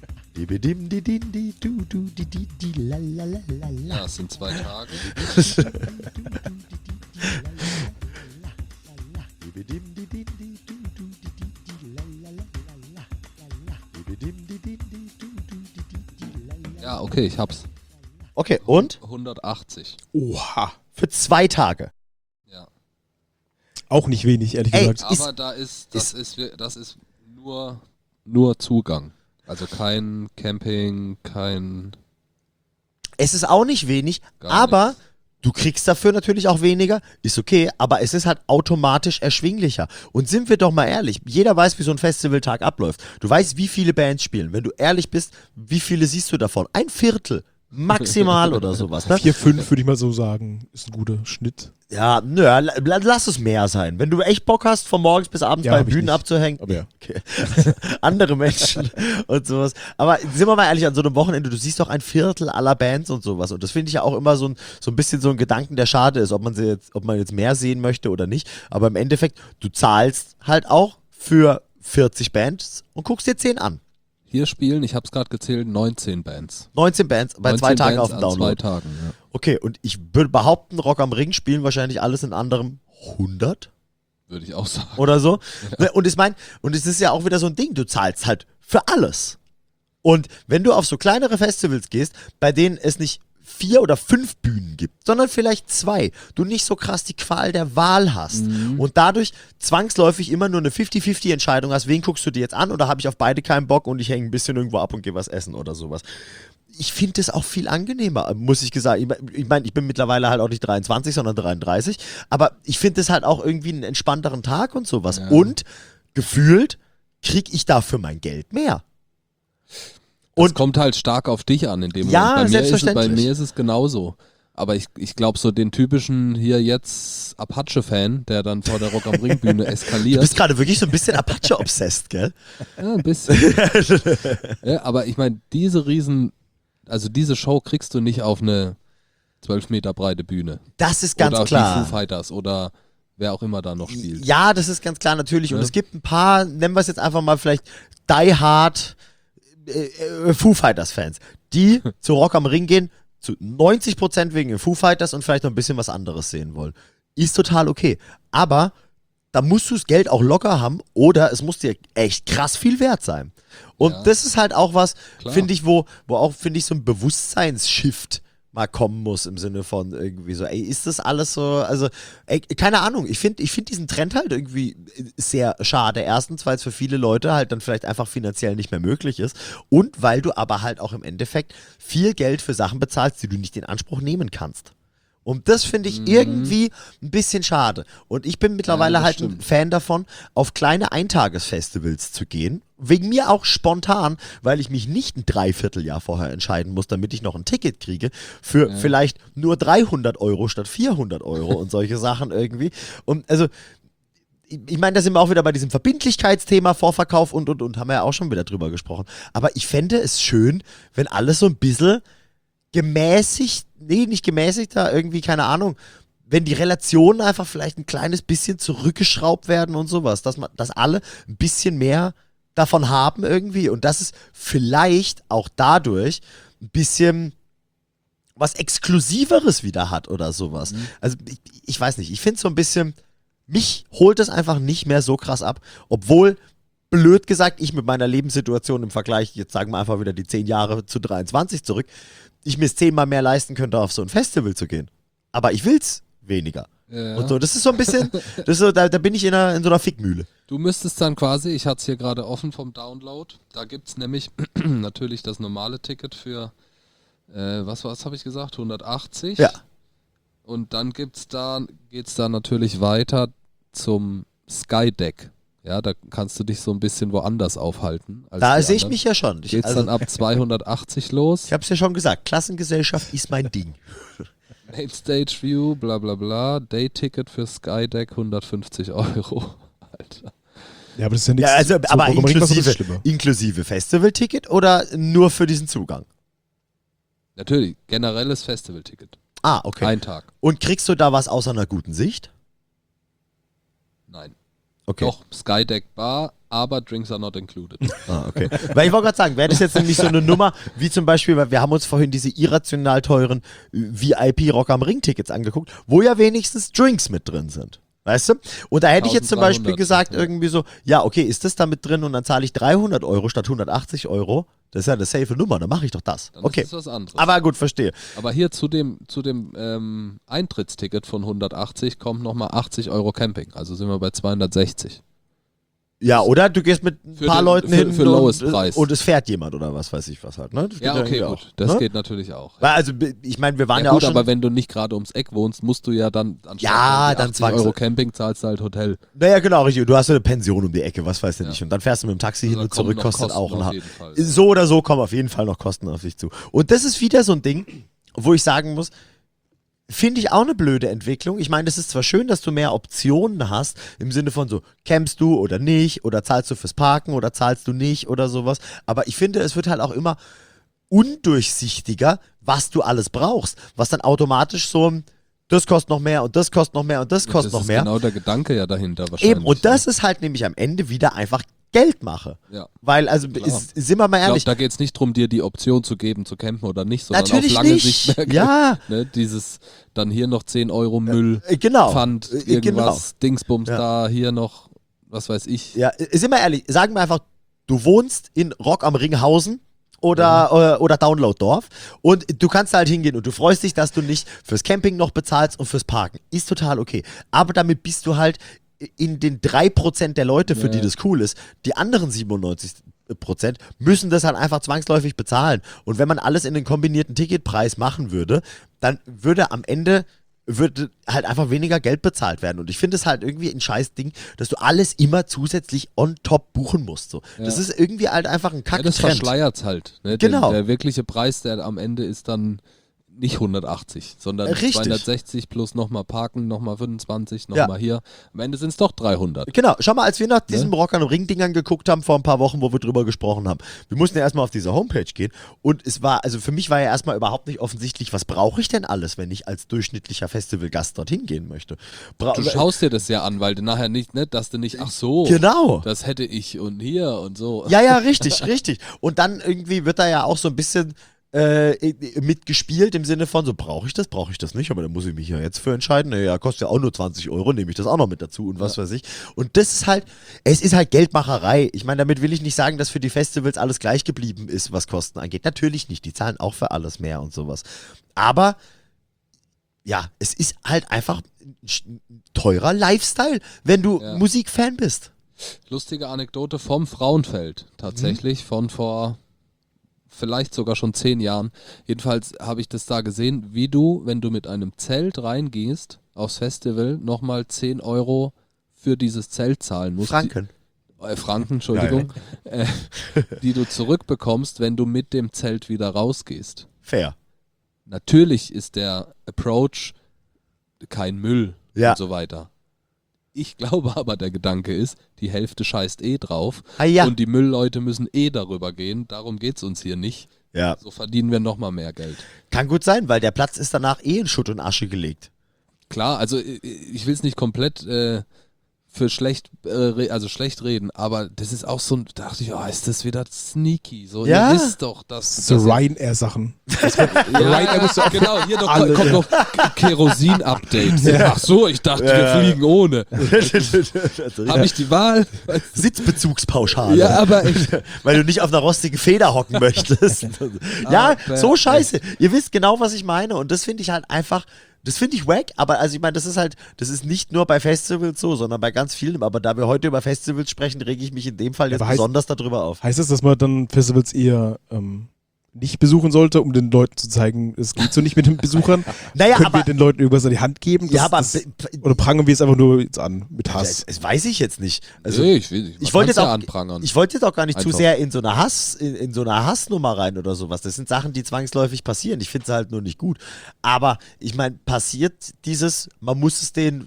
Ja, es sind 2 Tage. Ja, okay, ich hab's. Okay, und? 180. Oha. Für 2 Tage. Ja. Auch nicht wenig, ehrlich Ey, gesagt. Aber das ist nur Zugang. Also kein Camping, kein. Es ist auch nicht wenig, Gar aber nichts. du kriegst dafür natürlich auch weniger. Ist okay, aber es ist halt automatisch erschwinglicher. Und sind wir doch mal ehrlich, jeder weiß, wie so ein Festivaltag abläuft. Du weißt, wie viele Bands spielen. Wenn du ehrlich bist, wie viele siehst du davon? 1/4. Maximal oder sowas. Ne? 4, 5 würde ich mal so sagen, ist ein guter Schnitt. Ja, nö, lass es mehr sein. Wenn du echt Bock hast, von morgens bis abends Ja, bei hab ich Bühnen nicht. abzuhängen. Aber ja. Okay. Andere Menschen und sowas. Aber sind wir mal ehrlich, an so einem Wochenende, du siehst doch 1/4 aller Bands und sowas. Und das finde ich ja auch immer so ein bisschen so ein Gedanken, der schade ist, ob man jetzt mehr sehen möchte oder nicht. Aber im Endeffekt, du zahlst halt auch für 40 Bands und guckst dir 10 an. Hier spielen, ich hab's gerade gezählt, 19 Bands. 19 Bands bei 2 Tagen auf dem an Download. 2 Tagen, ja. Okay, und ich würde behaupten, Rock am Ring spielen wahrscheinlich alles in anderem 100 Würde ich auch sagen. oder so. Und es ist ja auch wieder so ein Ding, du zahlst halt für alles. Und wenn du auf so kleinere Festivals gehst, bei denen es nicht 4 oder 5 Bühnen gibt, sondern vielleicht 2, du nicht so krass die Qual der Wahl hast und dadurch zwangsläufig immer nur eine 50-50 Entscheidung hast, wen guckst du dir jetzt an oder habe ich auf beide keinen Bock und ich hänge ein bisschen irgendwo ab und gehe was essen oder sowas. Ich finde das auch viel angenehmer, muss ich sagen. Ich meine, ich bin mittlerweile halt auch nicht 23, sondern 33, aber ich finde das halt auch irgendwie einen entspannteren Tag und sowas. Ja. Und gefühlt kriege ich dafür mein Geld mehr. Es Und kommt halt stark auf dich an in dem Ja, Moment. Bei selbstverständlich. mir ist es genauso. Aber ich glaube, so den typischen hier jetzt Apache-Fan, der dann vor der Rock am Ring-Bühne du eskaliert. bist gerade wirklich so ein bisschen Apache-obsessed, gell? Ja, ein bisschen. Ja, aber ich meine, diese Show kriegst du nicht auf eine 12 Meter breite Bühne. Das ist ganz oder auf klar. die Foo Fighters oder wer auch immer da noch spielt. Ja, das ist ganz klar natürlich. Und Ja. es gibt ein paar, nennen wir es jetzt einfach mal vielleicht Die Hard Foo Fighters Fans, die zu Rock am Ring gehen, zu 90% wegen den Foo Fighters und vielleicht noch ein bisschen was anderes sehen wollen. Ist total okay. Aber da musst du das Geld auch locker haben oder es muss dir echt krass viel wert sein. Und Ja. das ist halt auch was, Klar. finde ich, wo auch, finde ich, so ein Bewusstseinsshift mal kommen muss im Sinne von irgendwie so, ey, ist das alles so, also, ey, keine Ahnung, ich find diesen Trend halt irgendwie sehr schade. Erstens, weil es für viele Leute halt dann vielleicht einfach finanziell nicht mehr möglich ist und weil du aber halt auch im Endeffekt viel Geld für Sachen bezahlst, die du nicht in Anspruch nehmen kannst. Und das finde ich irgendwie ein bisschen schade. Und ich bin mittlerweile das halt ein stimmt. Fan davon, auf kleine Eintagesfestivals zu gehen. Wegen mir auch spontan, weil ich mich nicht ein Dreivierteljahr vorher entscheiden muss, damit ich noch ein Ticket kriege für vielleicht nur 300 Euro statt 400 Euro und solche Sachen irgendwie. Und also, ich meine, da sind wir auch wieder bei diesem Verbindlichkeitsthema, Vorverkauf und, haben wir ja auch schon wieder drüber gesprochen. Aber ich fände es schön, wenn alles so ein bisschen gemäßigt, nee, nicht gemäßigter, irgendwie, keine Ahnung, wenn die Relationen einfach vielleicht ein kleines bisschen zurückgeschraubt werden und sowas, dass alle ein bisschen mehr davon haben irgendwie und dass es vielleicht auch dadurch ein bisschen was Exklusiveres wieder hat oder sowas. Also ich weiß nicht, ich finde so ein bisschen, mich holt es einfach nicht mehr so krass ab, obwohl, blöd gesagt, ich mit meiner Lebenssituation im Vergleich, jetzt sagen wir einfach wieder die 10 Jahre zu 23 zurück, ich mir es 10-mal mehr leisten könnte, auf so ein Festival zu gehen. Aber ich will's weniger. Ja. Und so, das ist so ein bisschen, das ist so, da bin ich in so einer Fickmühle. Du müsstest dann quasi, ich hatte es hier gerade offen vom Download, da gibt es nämlich natürlich das normale Ticket für, was habe ich gesagt, 180. Ja. Und dann geht's da natürlich weiter zum Skydeck. Ja, da kannst du dich so ein bisschen woanders aufhalten. Als Da die sehe ich anderen. mich ja schon. Geht's dann ab 280 los. Ich habe es ja schon gesagt, Klassengesellschaft ist mein Ding. Mainstage View, bla bla bla, Day-Ticket für Skydeck 150 Euro. Alter. Ja, aber das ist ja nichts. Ja, also, zu aber Rock am Ring, was ist das Schlimme? inklusive Festivalticket oder nur für diesen Zugang? Natürlich, generelles Festivalticket. Ah, okay. Ein Tag. Und kriegst du da was außer einer guten Sicht? Nein. Okay. Doch, Skydeck Bar, aber Drinks are not included. Ah, okay. Weil ich wollte gerade sagen, wäre das jetzt nämlich so eine Nummer, wie zum Beispiel, weil wir haben uns vorhin diese irrational teuren VIP Rock am Ring Tickets angeguckt, wo ja wenigstens Drinks mit drin sind. Weißt du? Und da hätte ich jetzt zum Beispiel 1300 gesagt, ja. irgendwie so, ja, okay, ist das da mit drin und dann zahle ich 300 Euro statt 180 Euro. Das ist ja eine safe Nummer, dann mache ich doch das. Dann Okay. ist das was anderes. Aber gut, verstehe. Aber hier zu dem Eintrittsticket von 180 kommt nochmal 80 Euro Camping. Also sind wir bei 260. Ja, oder du gehst mit ein Für paar den- Leuten für- hin für lowest Preis. und es fährt jemand oder was weiß ich was halt. Ne? Das geht Ja, okay, irgendwie gut. auch, Das ne? geht natürlich auch. Weil, also, ich meine, wir waren ja, Ja, auch gut, schon. aber wenn du nicht gerade ums Eck wohnst, musst du ja dann anstatt Ja, irgendwie dann 80 Euro zwangsläufig. Camping zahlst du halt Hotel. Naja, genau, richtig. Du hast so eine Pension um die Ecke, was weiß ich Ja. nicht. Und dann fährst du mit dem Taxi hin Also und da kommen zurück, noch kostet Kosten auch auf ein jeden Fall. So oder so kommen auf jeden Fall noch Kosten auf dich zu. Und das ist wieder so ein Ding, wo ich sagen muss, finde ich auch eine blöde Entwicklung. Ich meine, das ist zwar schön, dass du mehr Optionen hast, im Sinne von so, campst du oder nicht, oder zahlst du fürs Parken oder zahlst du nicht oder sowas. Aber ich finde, es wird halt auch immer undurchsichtiger, was du alles brauchst. Was dann automatisch so, das kostet noch mehr und das kostet noch mehr und das kostet das noch ist mehr. genau der Gedanke ja dahinter wahrscheinlich. Eben, und das ist halt nämlich am Ende wieder einfach Geldmache. Ja. Weil, also, Klar. sind wir mal Ich glaube, ehrlich, da geht es nicht darum, dir die Option zu geben, zu campen oder nicht, sondern natürlich auf lange nicht. Sicht mehr Geld. Ja, Ne, dieses, dann hier noch 10 Euro Müll, genau. Pfand, Genau. irgendwas, Dingsbums Ja. da, hier noch, was weiß ich. Ja, sind wir ehrlich, sagen wir einfach, du wohnst in Rock am Ringhausen oder Downloaddorf und du kannst halt hingehen und du freust dich, dass du nicht fürs Camping noch bezahlst und fürs Parken. Ist total okay. Aber damit bist du halt in den 3% der Leute, für die das cool ist. Die anderen 97% müssen das halt einfach zwangsläufig bezahlen. Und wenn man alles in den kombinierten Ticketpreis machen würde, dann würde am Ende halt einfach weniger Geld bezahlt werden. Und ich finde es halt irgendwie ein scheiß Ding, dass du alles immer zusätzlich on top buchen musst. So. Ja. Das ist irgendwie halt einfach ein Ja, Kack-Trend. das verschleiert halt. Ne? Genau. Der wirkliche Preis, der am Ende ist dann nicht 180, sondern Richtig. 260 plus nochmal parken, nochmal 25, Ja. nochmal hier. Am Ende sind es doch 300. Genau, schau mal, als wir nach diesen Rock am Ring-Dingern geguckt haben vor ein paar Wochen, wo wir drüber gesprochen haben, wir mussten ja erstmal auf diese Homepage gehen und es war, also für mich war ja erstmal überhaupt nicht offensichtlich, was brauche ich denn alles, wenn ich als durchschnittlicher Festivalgast dorthin gehen möchte. Du schaust dir das ja an, weil du nachher nicht, ne, dass du nicht, ach so, Genau. das hätte ich und hier und so. Ja, richtig, richtig. Und dann irgendwie wird da ja auch so ein bisschen mitgespielt im Sinne von, so brauche ich das nicht, aber dann muss ich mich ja jetzt für entscheiden, naja, kostet ja auch nur 20 Euro, nehme ich das auch noch mit dazu und was weiß ich. Und das ist halt, es ist halt Geldmacherei. Ich meine, damit will ich nicht sagen, dass für die Festivals alles gleich geblieben ist, was Kosten angeht. Natürlich nicht, die zahlen auch für alles mehr und sowas. Aber ja, es ist halt einfach ein teurer Lifestyle, wenn du Musikfan bist. Lustige Anekdote vom Frauenfeld, tatsächlich, von vor vielleicht sogar schon 10 Jahren. Jedenfalls habe ich das da gesehen, wie du, wenn du mit einem Zelt reingehst aufs Festival, nochmal 10 Euro für dieses Zelt zahlen musst. Franken. Franken, Entschuldigung. Die du zurückbekommst, wenn du mit dem Zelt wieder rausgehst. Fair. Natürlich ist der Approach kein Müll Ja. und so weiter. Ich glaube aber, der Gedanke ist, die Hälfte scheißt eh drauf Ah, ja. und die Müllleute müssen eh darüber gehen. Darum geht es uns hier nicht. Ja. So verdienen wir nochmal mehr Geld. Kann gut sein, weil der Platz ist danach eh in Schutt und Asche gelegt. Klar, also ich will es nicht komplett für schlecht reden, aber das ist auch so, da dachte ich, ist das wieder sneaky. So, Ja. ihr wisst doch, dass So Ryanair-Sachen. Ryanair muss ja genau, hier alle- kommt noch Kerosin-Update. So, ach so, ich dachte, wir fliegen ohne. Habe ich die Wahl? Sitzbezugspauschale. Ja, aber ich, Weil du nicht auf einer rostigen Feder hocken möchtest. Ja, so scheiße. Ihr wisst genau, was ich meine. Und das finde ich halt einfach, das finde ich wack. Aber also ich meine, das ist nicht nur bei Festivals so, sondern bei ganz vielen. Aber da wir heute über Festivals sprechen, rege ich mich in dem Fall jetzt Aber heißt- besonders darüber auf. Heißt das, dass man dann Festivals eher nicht besuchen sollte, um den Leuten zu zeigen, es geht so nicht mit den Besuchern? Naja, Können aber- wir den Leuten irgendwas an die Hand geben? Ja, aber oder prangern wir es einfach nur jetzt an mit Hass? das weiß ich jetzt nicht. Also, nee, ich will nicht. ich wollte jetzt auch, anprangern. ich wollte jetzt auch gar nicht zu Einfach. sehr in so einer in so einer Hassnummer rein oder sowas. Das sind Sachen, die zwangsläufig passieren. Ich finde es halt nur nicht gut. Aber ich meine, passiert dieses, man muss es den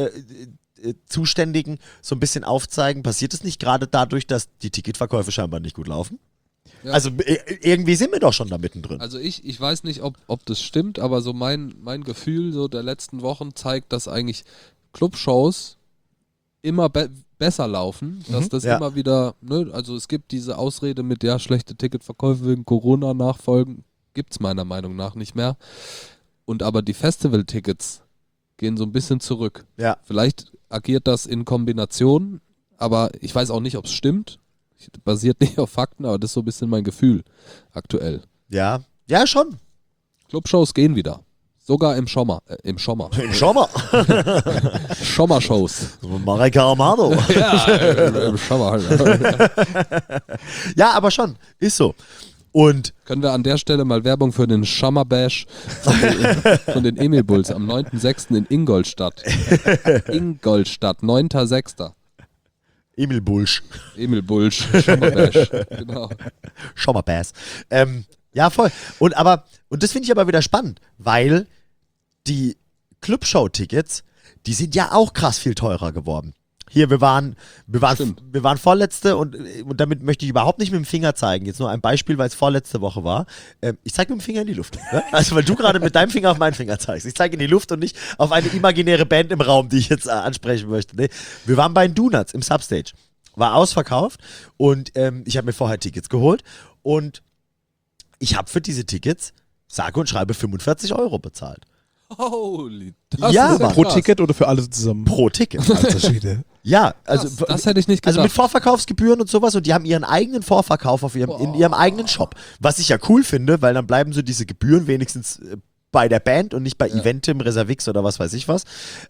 Zuständigen so ein bisschen aufzeigen, passiert es nicht gerade dadurch, dass die Ticketverkäufe scheinbar nicht gut laufen? Ja. Also irgendwie sind wir doch schon da mittendrin. Also ich weiß nicht, ob das stimmt, aber so mein Gefühl so der letzten Wochen zeigt, dass eigentlich Clubshows immer besser laufen, dass das ja. immer wieder, ne, also es gibt diese Ausrede mit, ja, schlechte Ticketverkäufe wegen Corona-Nachfolgen, gibt es meiner Meinung nach nicht mehr. Und aber die Festival-Tickets gehen so ein bisschen zurück. Ja. Vielleicht agiert das in Kombination, aber ich weiß auch nicht, ob es stimmt. Basiert nicht auf Fakten, aber das ist so ein bisschen mein Gefühl aktuell. Ja, schon. Clubshows gehen wieder. Sogar im Sommer. Im Sommer. Sommershows. Marika Amado. Ja, im Sommer halt. Ja, aber schon. Ist so. Und Können wir an der Stelle mal Werbung für den Summer Bash von den Emil Bulls am 9.6. in Ingolstadt. Ingolstadt, 9.6. Emil Bulsch. Emil Bulsch, Summer Bash. Genau. Schommerbass. Ja, voll. Und das finde ich aber wieder spannend, weil die Clubshow-Tickets, die sind ja auch krass viel teurer geworden. Hier, wir waren Vorletzte und damit möchte ich überhaupt nicht mit dem Finger zeigen. Jetzt nur ein Beispiel, weil es vorletzte Woche war. Ich zeige mit dem Finger in die Luft. Ne? Also, weil du gerade mit deinem Finger auf meinen Finger zeigst. Ich zeige in die Luft und nicht auf eine imaginäre Band im Raum, die ich jetzt ansprechen möchte. Ne? Wir waren bei den Donuts im Substage. War ausverkauft und ich habe mir vorher Tickets geholt und ich habe für diese Tickets sage und schreibe 45 Euro bezahlt. Holy, Ja, ist Mann. Pro krass. Ticket oder für alle zusammen? Pro Ticket. Alter Schwede. Ja, also Das hätte ich nicht Also mit gedacht. Vorverkaufsgebühren und sowas und die haben ihren eigenen Vorverkauf in ihrem eigenen Shop. Was ich ja cool finde, weil dann bleiben so diese Gebühren wenigstens bei der Band und nicht bei Eventim, Reservix oder was weiß ich was.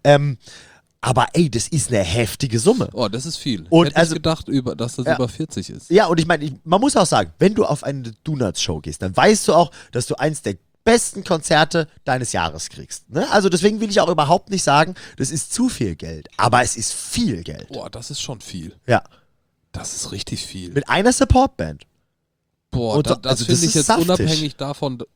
Aber ey, das ist eine heftige Summe. Oh, das ist viel. Und Hätte also- ich gedacht, dass das Ja. über 40 ist. Ja, und ich meine, man muss auch sagen, wenn du auf eine Donuts-Show gehst, dann weißt du auch, dass du eins der besten Konzerte deines Jahres kriegst. Ne? Also deswegen will ich auch überhaupt nicht sagen, das ist zu viel Geld. Aber es ist viel Geld. Boah, das ist schon viel. Ja. Das ist richtig viel. Mit einer Supportband. Boah, Und das also finde das ich ist jetzt saftig. unabhängig davon,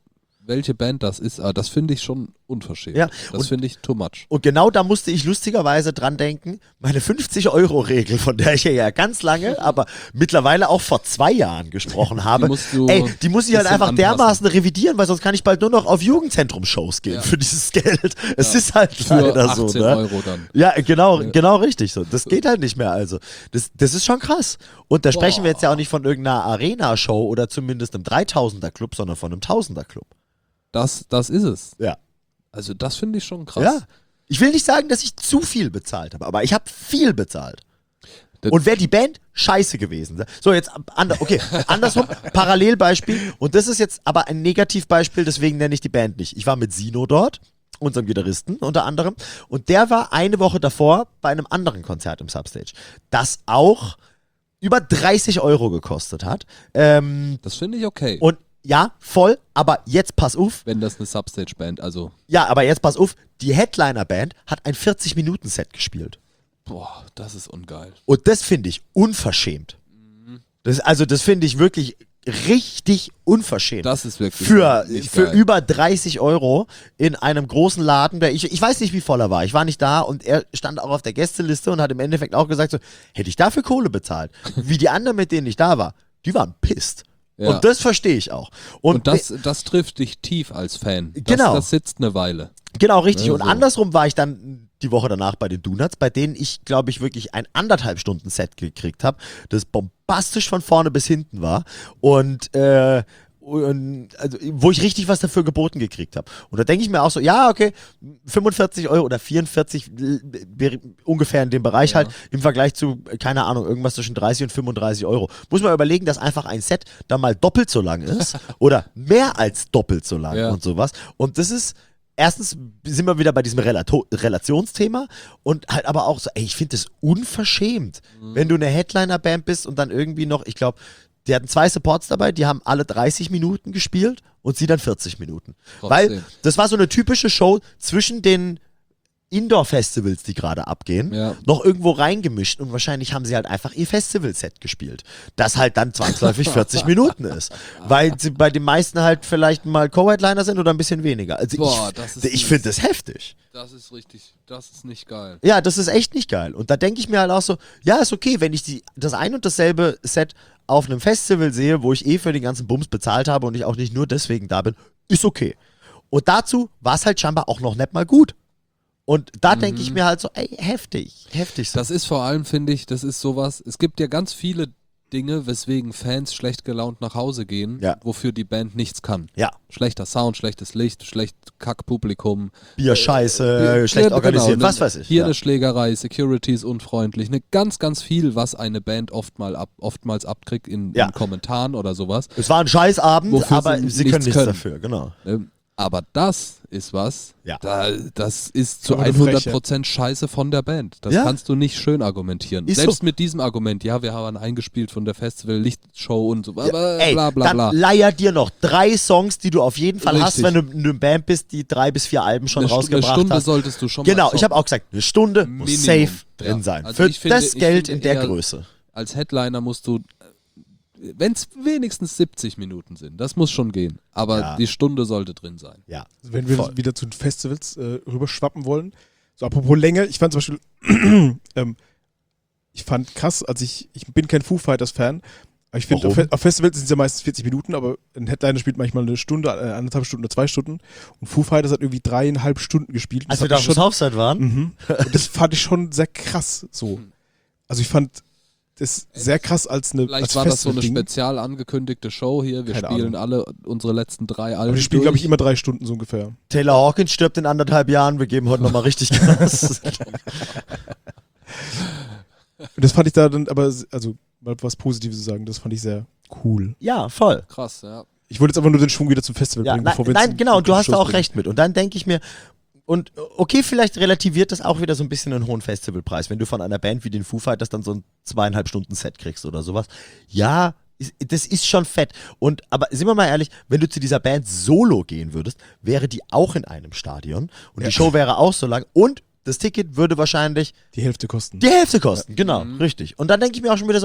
welche Band das ist, aber das finde ich schon unverschämt. Ja, Das finde ich too much. Und genau da musste ich lustigerweise dran denken, meine 50-Euro-Regel, von der ich ja ganz lange, aber mittlerweile auch vor 2 Jahren gesprochen habe, die muss ich halt bisschen einfach anpassen. dermaßen revidieren, weil sonst kann ich bald nur noch auf Jugendzentrum-Shows gehen für dieses Geld. Es ist halt Für leider 18 so. Ne? Euro dann. Ja, genau richtig so. Das geht halt nicht mehr also. Das ist schon krass. Und da sprechen wir jetzt ja auch nicht von irgendeiner Arena-Show oder zumindest einem 3000er-Club, sondern von einem 1000er-Club. Das ist es. Ja. Also das finde ich schon krass. Ja. Ich will nicht sagen, dass ich zu viel bezahlt habe, aber ich habe viel bezahlt. Und wäre die Band scheiße gewesen. So, jetzt, andersrum, Parallelbeispiel. Und das ist jetzt aber ein Negativbeispiel, deswegen nenne ich die Band nicht. Ich war mit Sino dort, unserem Gitarristen unter anderem. Und der war eine Woche davor bei einem anderen Konzert im Substage, das auch über 30 Euro gekostet hat. Das finde ich okay. Und ja, voll, aber jetzt pass auf. Wenn das eine Substage-Band, also Ja, aber jetzt pass auf, die Headliner-Band hat ein 40-Minuten-Set gespielt. boah, das ist ungeil. Und das finde ich unverschämt. Das finde ich wirklich richtig unverschämt. Das ist wirklich für nicht geil. über 30 Euro in einem großen Laden, ich weiß nicht, wie voll er war. Ich war nicht da und er stand auch auf der Gästeliste und hat im Endeffekt auch gesagt, so, hätte ich dafür Kohle bezahlt, wie die anderen, mit denen ich da war, die waren pisst. Ja. Und das verstehe ich auch. Und das trifft dich tief als Fan. Genau. Das sitzt eine Weile. Genau, richtig. Ja, Und so. andersrum war ich dann die Woche danach bei den Donuts, bei denen ich, glaube ich, wirklich ein 1,5 Stunden Set gekriegt habe, das bombastisch von vorne bis hinten war und also, wo ich richtig was dafür geboten gekriegt habe. Und da denke ich mir auch so, ja, okay, 45 Euro oder 44 wäre ungefähr in dem Bereich halt im Vergleich zu, keine Ahnung, irgendwas zwischen 30 und 35 Euro. Muss man überlegen, dass einfach ein Set da mal doppelt so lang ist oder mehr als doppelt so lang und sowas. Und das ist erstens sind wir wieder bei diesem Relationsthema und halt aber auch so, ey, ich finde das unverschämt, wenn du eine Headliner-Band bist und dann irgendwie noch, ich glaube, die hatten 2 Supports dabei, die haben alle 30 Minuten gespielt und sie dann 40 Minuten. Trotzdem. Weil das war so eine typische Show zwischen den Indoor-Festivals, die gerade abgehen, noch irgendwo reingemischt und wahrscheinlich haben sie halt einfach ihr Festival-Set gespielt, das halt dann zwangsläufig 40 Minuten ist, weil sie bei den meisten halt vielleicht mal Co-Headliner sind oder ein bisschen weniger. Also ich finde das heftig. Das ist richtig, das ist nicht geil. Ja, das ist echt nicht geil. Und da denke ich mir halt auch so, ja, ist okay, wenn ich das ein und dasselbe Set auf einem Festival sehe, wo ich für den ganzen Bums bezahlt habe und ich auch nicht nur deswegen da bin, ist okay. Und dazu war es halt scheinbar auch noch nicht mal gut. Und da denke ich mir halt so, ey, heftig so. Das ist vor allem, finde ich, das ist sowas, es gibt ja ganz viele Dinge, weswegen Fans schlecht gelaunt nach Hause gehen, wofür die Band nichts kann. Ja. Schlechter Sound, schlechtes Licht, schlecht Kackpublikum. Bierscheiße, schlecht organisiert, genau, was weiß ich. Hier eine Schlägerei, Security ist unfreundlich, ganz viel, was eine Band oftmals abkriegt in Kommentaren oder sowas. Es war ein Scheißabend, wofür aber sie können nichts dafür, genau. Aber das ist was, das ist zu Aber 100% Scheiße von der Band. Das Ja. kannst du nicht schön argumentieren. Ist Selbst so. mit diesem Argument, ja, wir haben eingespielt von der Festival-Lichtshow und so, Ey, bla bla dann bla. leier dir noch 3 Songs, die du auf jeden Fall hast, Richtig. wenn du eine Band bist, die 3 bis 4 Alben schon rausgebracht Eine Stunde hast. solltest du schon mal Genau, ich zocken. habe auch gesagt, eine Stunde muss Minimum. safe drin Ja. sein. Also Für ich finde- das ich Geld finde in der eher- Größe. Als Headliner musst du, wenn es wenigstens 70 Minuten sind, das muss schon gehen. Aber die Stunde sollte drin sein. Ja. Also wenn wir Voll. wieder zu den Festivals rüberschwappen wollen. So apropos Länge, ich fand zum Beispiel, ich fand krass, ich bin kein Foo Fighters Fan, aber ich finde, Warum? auf Festivals sind es ja meistens 40 Minuten, aber ein Headliner spielt manchmal eine Stunde, 1,5 Stunden oder 2 Stunden und Foo Fighters hat irgendwie 3,5 Stunden gespielt. Als wir da auf der Southside waren, Und das fand ich schon sehr krass so. Also ich fand das sehr krass als eine Vielleicht als war das so eine Festival-Ding. spezial angekündigte Show hier. Wir Keine spielen Ahnung. alle unsere letzten 3 Alben. Aber die spielen, glaube ich, durch. immer 3 Stunden so ungefähr. Taylor Hawkins stirbt in 1,5 Jahren, wir geben heute nochmal richtig Gas. Und das fand ich da dann aber, also mal was Positives zu sagen, das fand ich sehr cool. Ja, voll. Krass, ja. Ich wollte jetzt einfach nur den Schwung wieder zum Festival Ja, bringen, nein, bevor wir nein zum genau, du hast da Schluss auch bringen. recht mit. Und dann denke ich mir, und okay, vielleicht relativiert das auch wieder so ein bisschen einen hohen Festivalpreis, wenn du von einer Band wie den Foo Fighters dann so ein 2,5 Stunden Set kriegst oder sowas. Ja, das ist schon fett. Aber sind wir mal ehrlich, wenn du zu dieser Band solo gehen würdest, wäre die auch in einem Stadion und die Show wäre auch so lang und das Ticket würde wahrscheinlich Die Hälfte kosten. die Hälfte kosten. Genau, richtig. Und dann denke ich mir auch schon wieder so,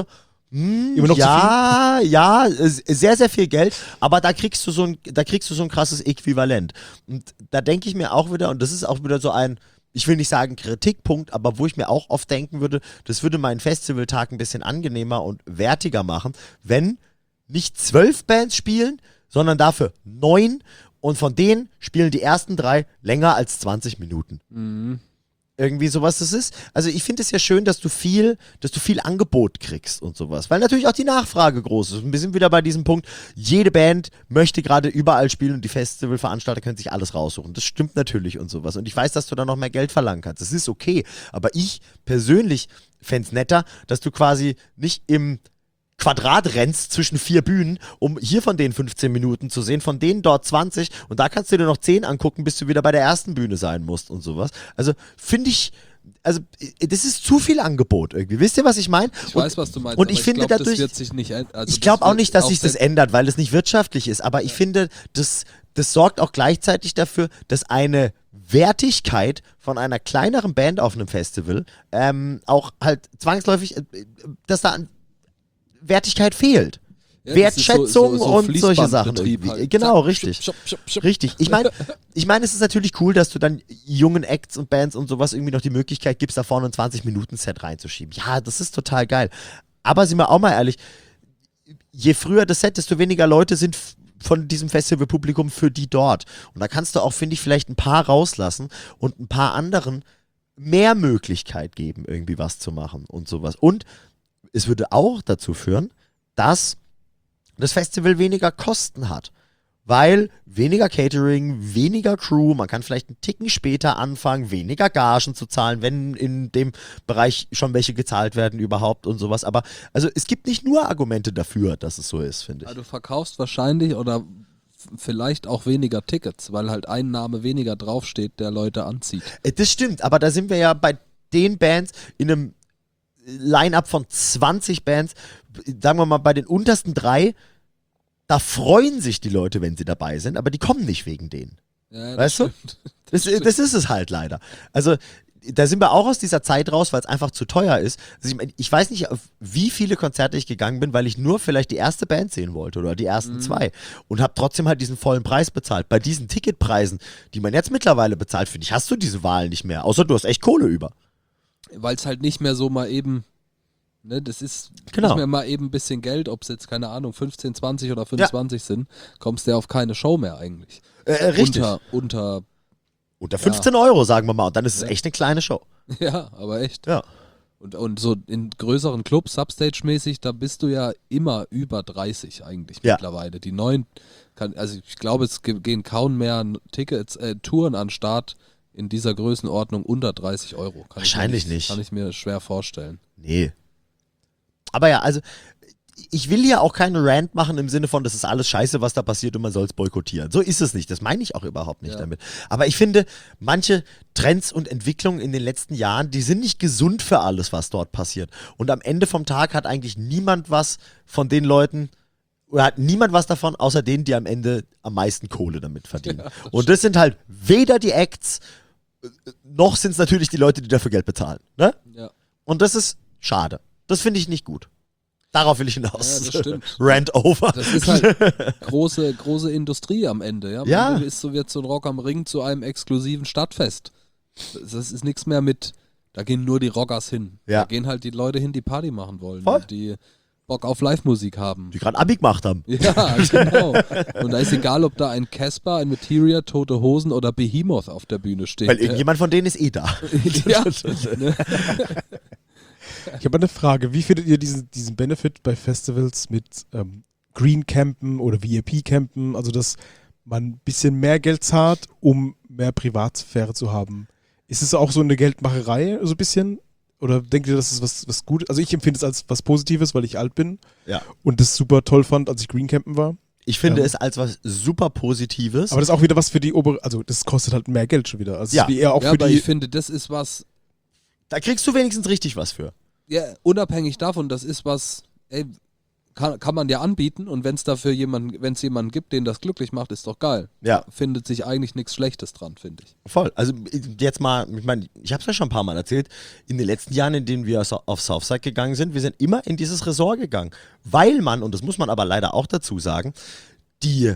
Immer noch ja, sehr, sehr viel Geld, aber da kriegst du so ein krasses Äquivalent. Und da denke ich mir auch wieder, und das ist auch wieder so ein, ich will nicht sagen Kritikpunkt, aber wo ich mir auch oft denken würde, das würde meinen Festivaltag ein bisschen angenehmer und wertiger machen, wenn nicht 12 Bands spielen, sondern dafür 9 und von denen spielen die ersten 3 länger als 20 Minuten. Irgendwie sowas das ist. Also ich finde es ja schön, dass du viel Angebot kriegst und sowas. Weil natürlich auch die Nachfrage groß ist. Und wir sind wieder bei diesem Punkt, jede Band möchte gerade überall spielen und die Festivalveranstalter können sich alles raussuchen. Das stimmt natürlich und sowas. Und ich weiß, dass du da noch mehr Geld verlangen kannst. Das ist okay. Aber ich persönlich fände es netter, dass du quasi nicht im Quadrat rennst zwischen 4 Bühnen, um hier von denen 15 Minuten zu sehen, von denen dort 20 und da kannst du dir noch 10 angucken, bis du wieder bei der ersten Bühne sein musst und sowas. Also finde ich, das ist zu viel Angebot irgendwie. Wisst ihr, was ich meine? Ich weiß, was du meinst. Und ich finde glaub, dadurch, das wird sich nicht ich glaube auch nicht, dass sich das ändert, weil es nicht wirtschaftlich ist, aber ich finde, das sorgt auch gleichzeitig dafür, dass eine Wertigkeit von einer kleineren Band auf einem Festival auch halt zwangsläufig, dass da Wertigkeit fehlt. Ja, Wertschätzung so und solche Sachen. Halt. Genau, richtig. Richtig. Ich meine, es ist natürlich cool, dass du dann jungen Acts und Bands und sowas irgendwie noch die Möglichkeit gibst, da vorne ein 20-Minuten-Set reinzuschieben. Ja, das ist total geil. Aber sind wir auch mal ehrlich, je früher das Set, desto weniger Leute sind von diesem Festivalpublikum für die dort. Und da kannst du auch, finde ich, vielleicht ein paar rauslassen und ein paar anderen mehr Möglichkeit geben, irgendwie was zu machen und sowas. Und es würde auch dazu führen, dass das Festival weniger Kosten hat. Weil weniger Catering, weniger Crew, man kann vielleicht einen Ticken später anfangen, weniger Gagen zu zahlen, wenn in dem Bereich schon welche gezahlt werden überhaupt und sowas. Aber also es gibt nicht nur Argumente dafür, dass es so ist, finde ich. Du verkaufst wahrscheinlich oder vielleicht auch weniger Tickets, weil halt ein Name weniger draufsteht, der Leute anzieht. Das stimmt, aber da sind wir ja bei den Bands in einem Line-Up von 20 Bands, sagen wir mal bei den untersten 3, da freuen sich die Leute, wenn sie dabei sind, aber die kommen nicht wegen denen. Ja, weißt du? Das ist es halt leider. Also da sind wir auch aus dieser Zeit raus, weil es einfach zu teuer ist. Also ich weiß nicht, auf wie viele Konzerte ich gegangen bin, weil ich nur vielleicht die erste Band sehen wollte oder die ersten 2 und habe trotzdem halt diesen vollen Preis bezahlt. Bei diesen Ticketpreisen, die man jetzt mittlerweile bezahlt, finde ich, hast du diese Wahl nicht mehr, außer du hast echt Kohle über. Weil es halt nicht mehr so mal eben, ne, das ist genau. Nicht mehr mal eben ein bisschen Geld, ob es jetzt, keine Ahnung, 15, 20 oder 25 sind, kommst du ja auf keine Show mehr eigentlich. Richtig. Unter 15 Euro, sagen wir mal, und dann ist es echt eine kleine Show. Ja, aber echt. Ja. Und so in größeren Clubs, Substage-mäßig, da bist du ja immer über 30 eigentlich mittlerweile. Die neuen, also ich glaube, es gehen kaum mehr Tickets, Touren an Start in dieser Größenordnung unter 30 Euro. Wahrscheinlich nicht. Kann ich mir schwer vorstellen. Nee. Aber ja, also ich will hier auch keinen Rant machen im Sinne von, das ist alles scheiße, was da passiert und man soll es boykottieren. So ist es nicht. Das meine ich auch überhaupt nicht damit. Aber ich finde, manche Trends und Entwicklungen in den letzten Jahren, die sind nicht gesund für alles, was dort passiert. Und am Ende vom Tag hat eigentlich niemand was von den Leuten, oder hat niemand was davon, außer denen, die am Ende am meisten Kohle damit verdienen. Ja, und das sind halt weder die Acts, noch sind es natürlich die Leute, die dafür Geld bezahlen. Ne? Ja. Und das ist schade. Das finde ich nicht gut. Darauf will ich hinaus. Ja, das stimmt. Rant over. Das ist halt große Industrie am Ende. Ja? Ja. Am Ende wird so ein Rock am Ring zu einem exklusiven Stadtfest. Das ist nichts mehr mit, da gehen nur die Rockers hin. Ja. Da gehen halt die Leute hin, die Party machen wollen. Voll. Die Bock auf Live-Musik haben. Die gerade Abi gemacht haben. Ja, genau. Und da ist egal, ob da ein Casper, ein Materia, Tote Hosen oder Behemoth auf der Bühne steht. Weil irgendjemand von denen ist eh da. Ja. Ich habe eine Frage. Wie findet ihr diesen Benefit bei Festivals mit Green Campen oder VIP Campen? Also, dass man ein bisschen mehr Geld zahlt, um mehr Privatsphäre zu haben. Ist es auch so eine Geldmacherei, so ein bisschen? Oder denkt ihr, das ist was Gutes? Also ich empfinde es als was Positives, weil ich alt bin und das super toll fand, als ich Green Campen war. Ich finde es als was super Positives. Aber das ist auch wieder was für die obere, also das kostet halt mehr Geld schon wieder. Also ja, eher auch für aber die, ich finde, das ist was... Da kriegst du wenigstens richtig was für. Ja, unabhängig davon, das ist was... Ey, kann man ja anbieten und wenn es jemanden gibt, den das glücklich macht, ist doch geil. Ja. Findet sich eigentlich nichts Schlechtes dran, finde ich. Voll. Also jetzt mal, ich meine, ich habe es ja schon ein paar Mal erzählt, in den letzten Jahren, in denen wir auf Southside gegangen sind, wir sind immer in dieses Resort gegangen, weil man, und das muss man aber leider auch dazu sagen, die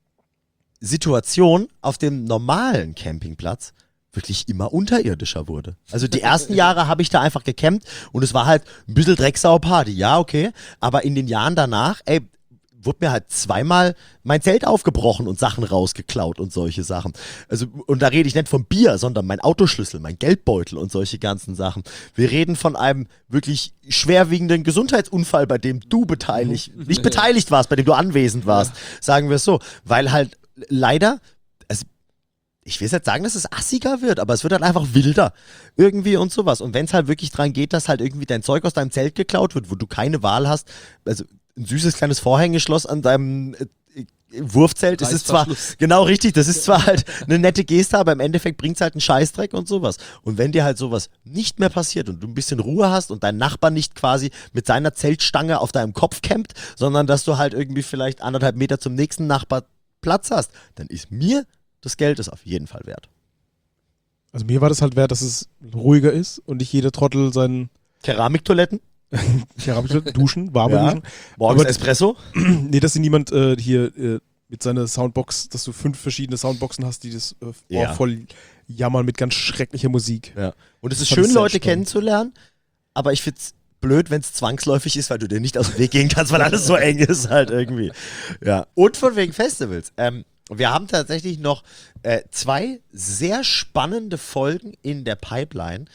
Situation auf dem normalen Campingplatz wirklich immer unterirdischer wurde. Also die ersten Jahre habe ich da einfach gecampt und es war halt ein bisschen Drecksau-Party, ja, okay, aber in den Jahren danach, wurde mir halt zweimal mein Zelt aufgebrochen und Sachen rausgeklaut und solche Sachen. Also, und da rede ich nicht vom Bier, sondern mein Autoschlüssel, mein Geldbeutel und solche ganzen Sachen. Wir reden von einem wirklich schwerwiegenden Gesundheitsunfall, bei dem du nicht beteiligt warst, bei dem du anwesend warst, sagen wir es so. Weil halt leider, also ich will jetzt sagen, dass es assiger wird, aber es wird halt einfach wilder irgendwie und sowas. Und wenn es halt wirklich dran geht, dass halt irgendwie dein Zeug aus deinem Zelt geklaut wird, wo du keine Wahl hast, also ein süßes kleines Vorhängeschloss an deinem Wurfzelt, das ist zwar, genau richtig, das ist zwar halt eine nette Geste, aber im Endeffekt bringt es halt einen Scheißdreck und sowas. Und wenn dir halt sowas nicht mehr passiert und du ein bisschen Ruhe hast und dein Nachbar nicht quasi mit seiner Zeltstange auf deinem Kopf campt, sondern dass du halt irgendwie vielleicht 1,5 Meter zum nächsten Nachbar Platz hast, dann ist mir das Geld ist auf jeden Fall wert. Also mir war das halt wert, dass es ruhiger ist und nicht jeder Trottel seinen Keramiktoiletten? Duschen, warme Duschen. Morgens Aber Espresso? Nee, dass niemand hier mit seiner Soundbox, dass du 5 verschiedene Soundboxen hast, die das Ohr voll jammern mit ganz schrecklicher Musik. Ja. Und es ist schön, Leute kennenzulernen, aber ich find's blöd, wenn es zwangsläufig ist, weil du dir nicht aus dem Weg gehen kannst, weil alles so eng ist halt irgendwie. Ja. Und von wegen Festivals. Wir haben tatsächlich noch 2 sehr spannende Folgen in der Pipeline,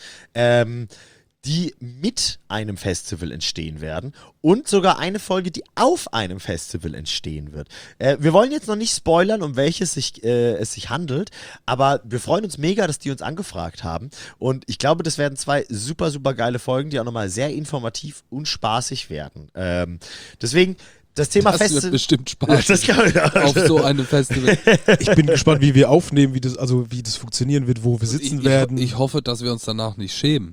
die mit einem Festival entstehen werden und sogar eine Folge, die auf einem Festival entstehen wird. Wir wollen jetzt noch nicht spoilern, um welches es sich handelt, aber wir freuen uns mega, dass die uns angefragt haben und ich glaube, das werden 2 super, super geile Folgen, die auch nochmal sehr informativ und spaßig werden. Deswegen das Thema Festival wird bestimmt Spaß auf so einem Festival. Ich bin gespannt, wie wir aufnehmen, wie das funktionieren wird, wo wir sitzen werden. Ich hoffe, dass wir uns danach nicht schämen.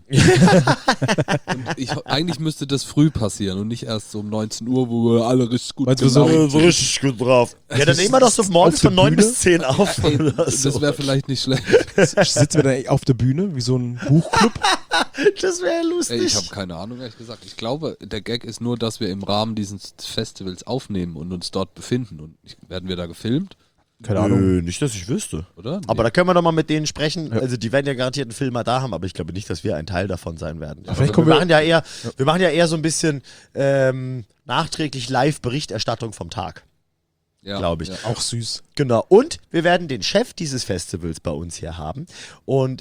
Eigentlich müsste das früh passieren und nicht erst so um 19 Uhr, wo wir alle richtig gut drauf sind. So richtig gut drauf. Ja, dann nehmen wir doch so morgens von 9 bis 10 auf. Das wäre vielleicht nicht schlecht. Sitzen wir da auf der Bühne, wie so ein Buchclub? Das wäre lustig. Ich habe keine Ahnung, ehrlich gesagt. Ich glaube, der Gag ist nur, dass wir im Rahmen dieses Festivals aufnehmen und uns dort befinden. Und werden wir da gefilmt? Keine Ahnung. Nicht, dass ich wüsste. Oder? Nee. Aber da können wir doch mal mit denen sprechen. Ja. Also die werden ja garantiert einen Filmer da haben, aber ich glaube nicht, dass wir ein Teil davon sein werden. Ja, wir machen ja eher so ein bisschen nachträglich Live-Berichterstattung vom Tag. Ja, glaube ich. Ja. Auch süß. Genau. Und wir werden den Chef dieses Festivals bei uns hier haben. Und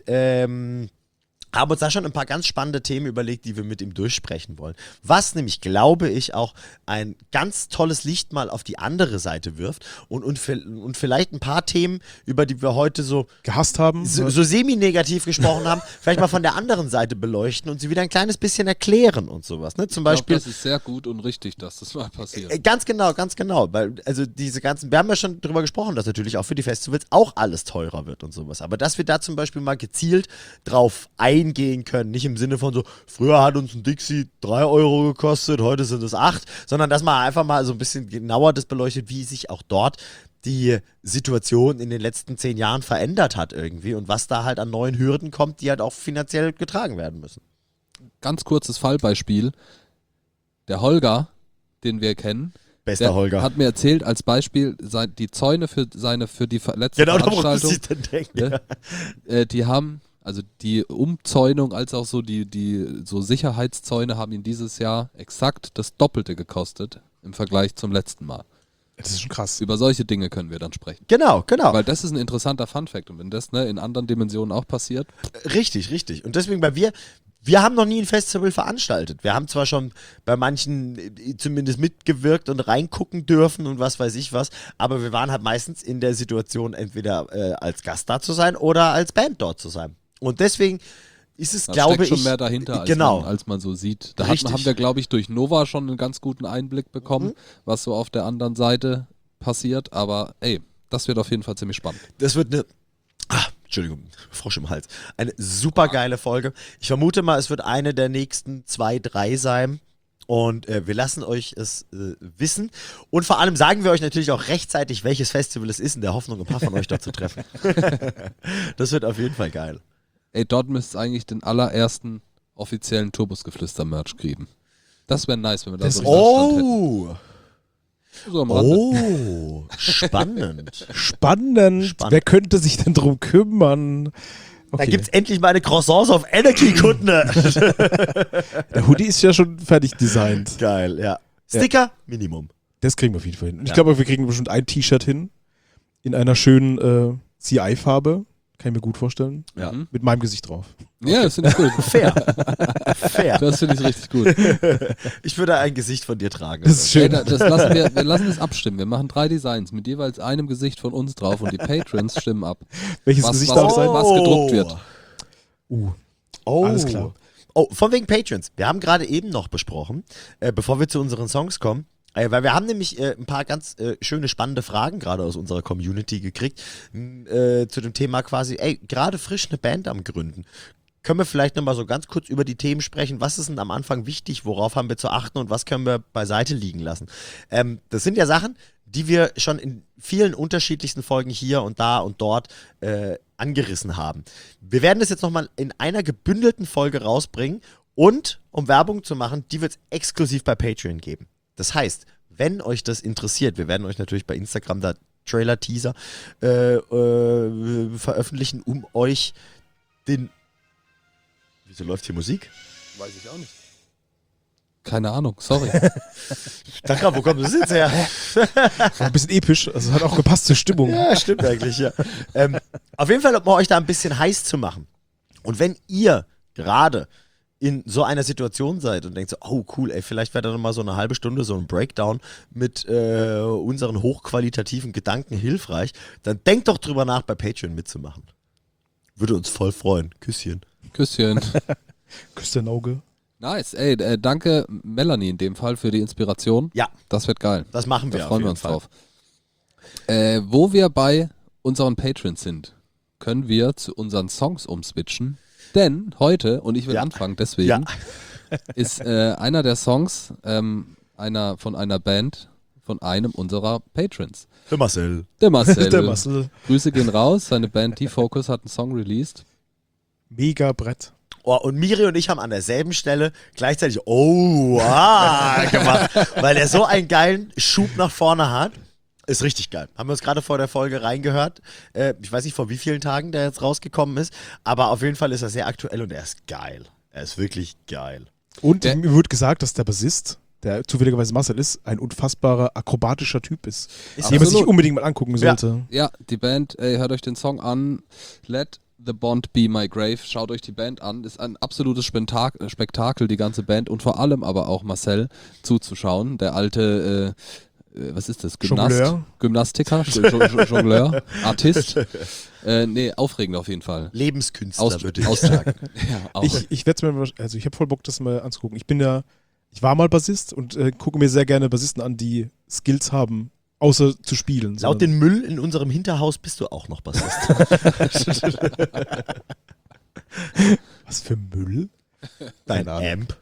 haben uns da schon ein paar ganz spannende Themen überlegt, die wir mit ihm durchsprechen wollen. Was nämlich, glaube ich, auch ein ganz tolles Licht mal auf die andere Seite wirft und vielleicht ein paar Themen, über die wir heute so gehasst haben, so semi-negativ gesprochen haben, vielleicht mal von der anderen Seite beleuchten und sie wieder ein kleines bisschen erklären und sowas. Ne? Zum Beispiel. Das ist sehr gut und richtig, dass das mal passiert. Ganz genau. Weil, also wir haben ja schon drüber gesprochen, dass natürlich auch für die Festivals auch alles teurer wird und sowas. Aber dass wir da zum Beispiel mal gezielt drauf eingehen können, nicht im Sinne von so, früher hat uns ein Dixie 3 Euro gekostet, heute sind es 8, sondern dass man einfach mal so ein bisschen genauer das beleuchtet, wie sich auch dort die Situation in den letzten 10 Jahren verändert hat irgendwie und was da halt an neuen Hürden kommt, die halt auch finanziell getragen werden müssen. Ganz kurzes Fallbeispiel. Der Holger, den wir kennen, Bester Holger. Hat mir erzählt als Beispiel, die Zäune für die letzte Veranstaltung, ich denn denken. Die haben, also die Umzäunung als auch so die so Sicherheitszäune haben ihn dieses Jahr exakt das Doppelte gekostet im Vergleich zum letzten Mal. Das ist schon krass. Über solche Dinge können wir dann sprechen. Genau. Weil das ist ein interessanter Funfact und wenn das in anderen Dimensionen auch passiert. Richtig. Und deswegen, weil wir haben noch nie ein Festival veranstaltet. Wir haben zwar schon bei manchen zumindest mitgewirkt und reingucken dürfen und was weiß ich was, aber wir waren halt meistens in der Situation, entweder als Gast da zu sein oder als Band dort zu sein. Und deswegen ist es, glaube ich, schon mehr dahinter, als man so sieht. Da haben wir, glaube ich, durch Nova schon einen ganz guten Einblick bekommen, was so auf der anderen Seite passiert. Aber das wird auf jeden Fall ziemlich spannend. Das wird Entschuldigung, Frosch im Hals. Eine super geile Folge. Ich vermute mal, es wird eine der nächsten 2, 3 sein. Und wir lassen euch es wissen. Und vor allem sagen wir euch natürlich auch rechtzeitig, welches Festival es ist, in der Hoffnung, ein paar von euch dort zu treffen. Das wird auf jeden Fall geil. Ey, dort müsste es eigentlich den allerersten offiziellen Turbusgeflüster-Merch kriegen. Das wäre nice, wenn wir da so einen Stand hätten. So am Rande. Oh, spannend. Spannend. Wer könnte sich denn drum kümmern? Da gibt's endlich mal eine Croissants auf Energy-Kunde. Der Hoodie ist ja schon fertig designt. Geil, ja. Sticker, Minimum. Das kriegen wir auf jeden Fall hin. Und ich glaube, wir kriegen bestimmt ein T-Shirt hin. In einer schönen CI-Farbe. Kann ich mir gut vorstellen. Ja. Mit meinem Gesicht drauf. Ja, das finde ich gut. Fair. Fair. Das finde ich richtig gut. Ich würde ein Gesicht von dir tragen. Das ist schön. Ey, wir lassen das abstimmen. Wir machen 3 Designs mit jeweils einem Gesicht von uns drauf und die Patrons stimmen ab. Welches Gesicht darf sein? Was gedruckt wird. Oh. Alles klar. Oh, von wegen Patrons. Wir haben gerade eben noch besprochen, bevor wir zu unseren Songs kommen, weil wir haben nämlich ein paar ganz schöne, spannende Fragen gerade aus unserer Community gekriegt zu dem Thema quasi, gerade frisch eine Band am Gründen. Können wir vielleicht nochmal so ganz kurz über die Themen sprechen? Was ist denn am Anfang wichtig? Worauf haben wir zu achten und was können wir beiseite liegen lassen? Das sind ja Sachen, die wir schon in vielen unterschiedlichsten Folgen hier und da und dort angerissen haben. Wir werden das jetzt nochmal in einer gebündelten Folge rausbringen und, um Werbung zu machen, die wird es exklusiv bei Patreon geben. Das heißt, wenn euch das interessiert, wir werden euch natürlich bei Instagram da Trailer-Teaser veröffentlichen, um euch den... Wieso läuft hier Musik? Weiß ich auch nicht. Keine Ahnung, sorry. Ich dachte gerade, wo kommt das jetzt her? Ein bisschen episch, also hat auch gepasst zur Stimmung. Ja, stimmt eigentlich, ja. Auf jeden Fall, um euch da ein bisschen heiß zu machen. Und wenn ihr gerade in so einer Situation seid und denkt so, oh cool, vielleicht wäre da nochmal so eine halbe Stunde so ein Breakdown mit unseren hochqualitativen Gedanken hilfreich, dann denkt doch drüber nach, bei Patreon mitzumachen. Würde uns voll freuen. Küsschen. Küsschen. Küsst dein Auge. Nice, ey, danke Melanie in dem Fall für die Inspiration. Ja. Das wird geil. Das machen wir Da auf freuen jeden wir uns Fall. drauf. Wo wir bei unseren Patrons sind, können wir zu unseren Songs umswitchen. Denn heute, und ich will anfangen deswegen, ist einer der Songs von einer Band von einem unserer Patrons. Der Marcel. Der Marcel. Der Marcel. Grüße gehen raus. Seine Band Defocus hat einen Song released. Mega Brett. Oh, und Miri und ich haben an derselben Stelle gleichzeitig gemacht, weil er so einen geilen Schub nach vorne hat. Ist richtig geil. Haben wir uns gerade vor der Folge reingehört. Ich weiß nicht, vor wie vielen Tagen der jetzt rausgekommen ist, aber auf jeden Fall ist er sehr aktuell und er ist geil. Er ist wirklich geil. Und mir wird gesagt, dass der Bassist, der zufälligerweise Marcel ist, ein unfassbarer akrobatischer Typ ist. Den man sich unbedingt mal angucken sollte. Ja, die Band, hört euch den Song an. Let the Bond Be My Grave. Schaut euch die Band an. Ist ein absolutes Spektakel, die ganze Band und vor allem aber auch Marcel zuzuschauen. Der alte, was ist das? Gymnastiker? Jongleur? Artist? Aufregend auf jeden Fall. Lebenskünstler würde ich sagen. Ja, auch. Ich werde mir, also ich habe voll Bock, das mal anzugucken. Ich war mal Bassist und gucke mir sehr gerne Bassisten an, die Skills haben, außer zu spielen. Laut den Müll in unserem Hinterhaus bist du auch noch Bassist. Was für Müll? Dein Amp.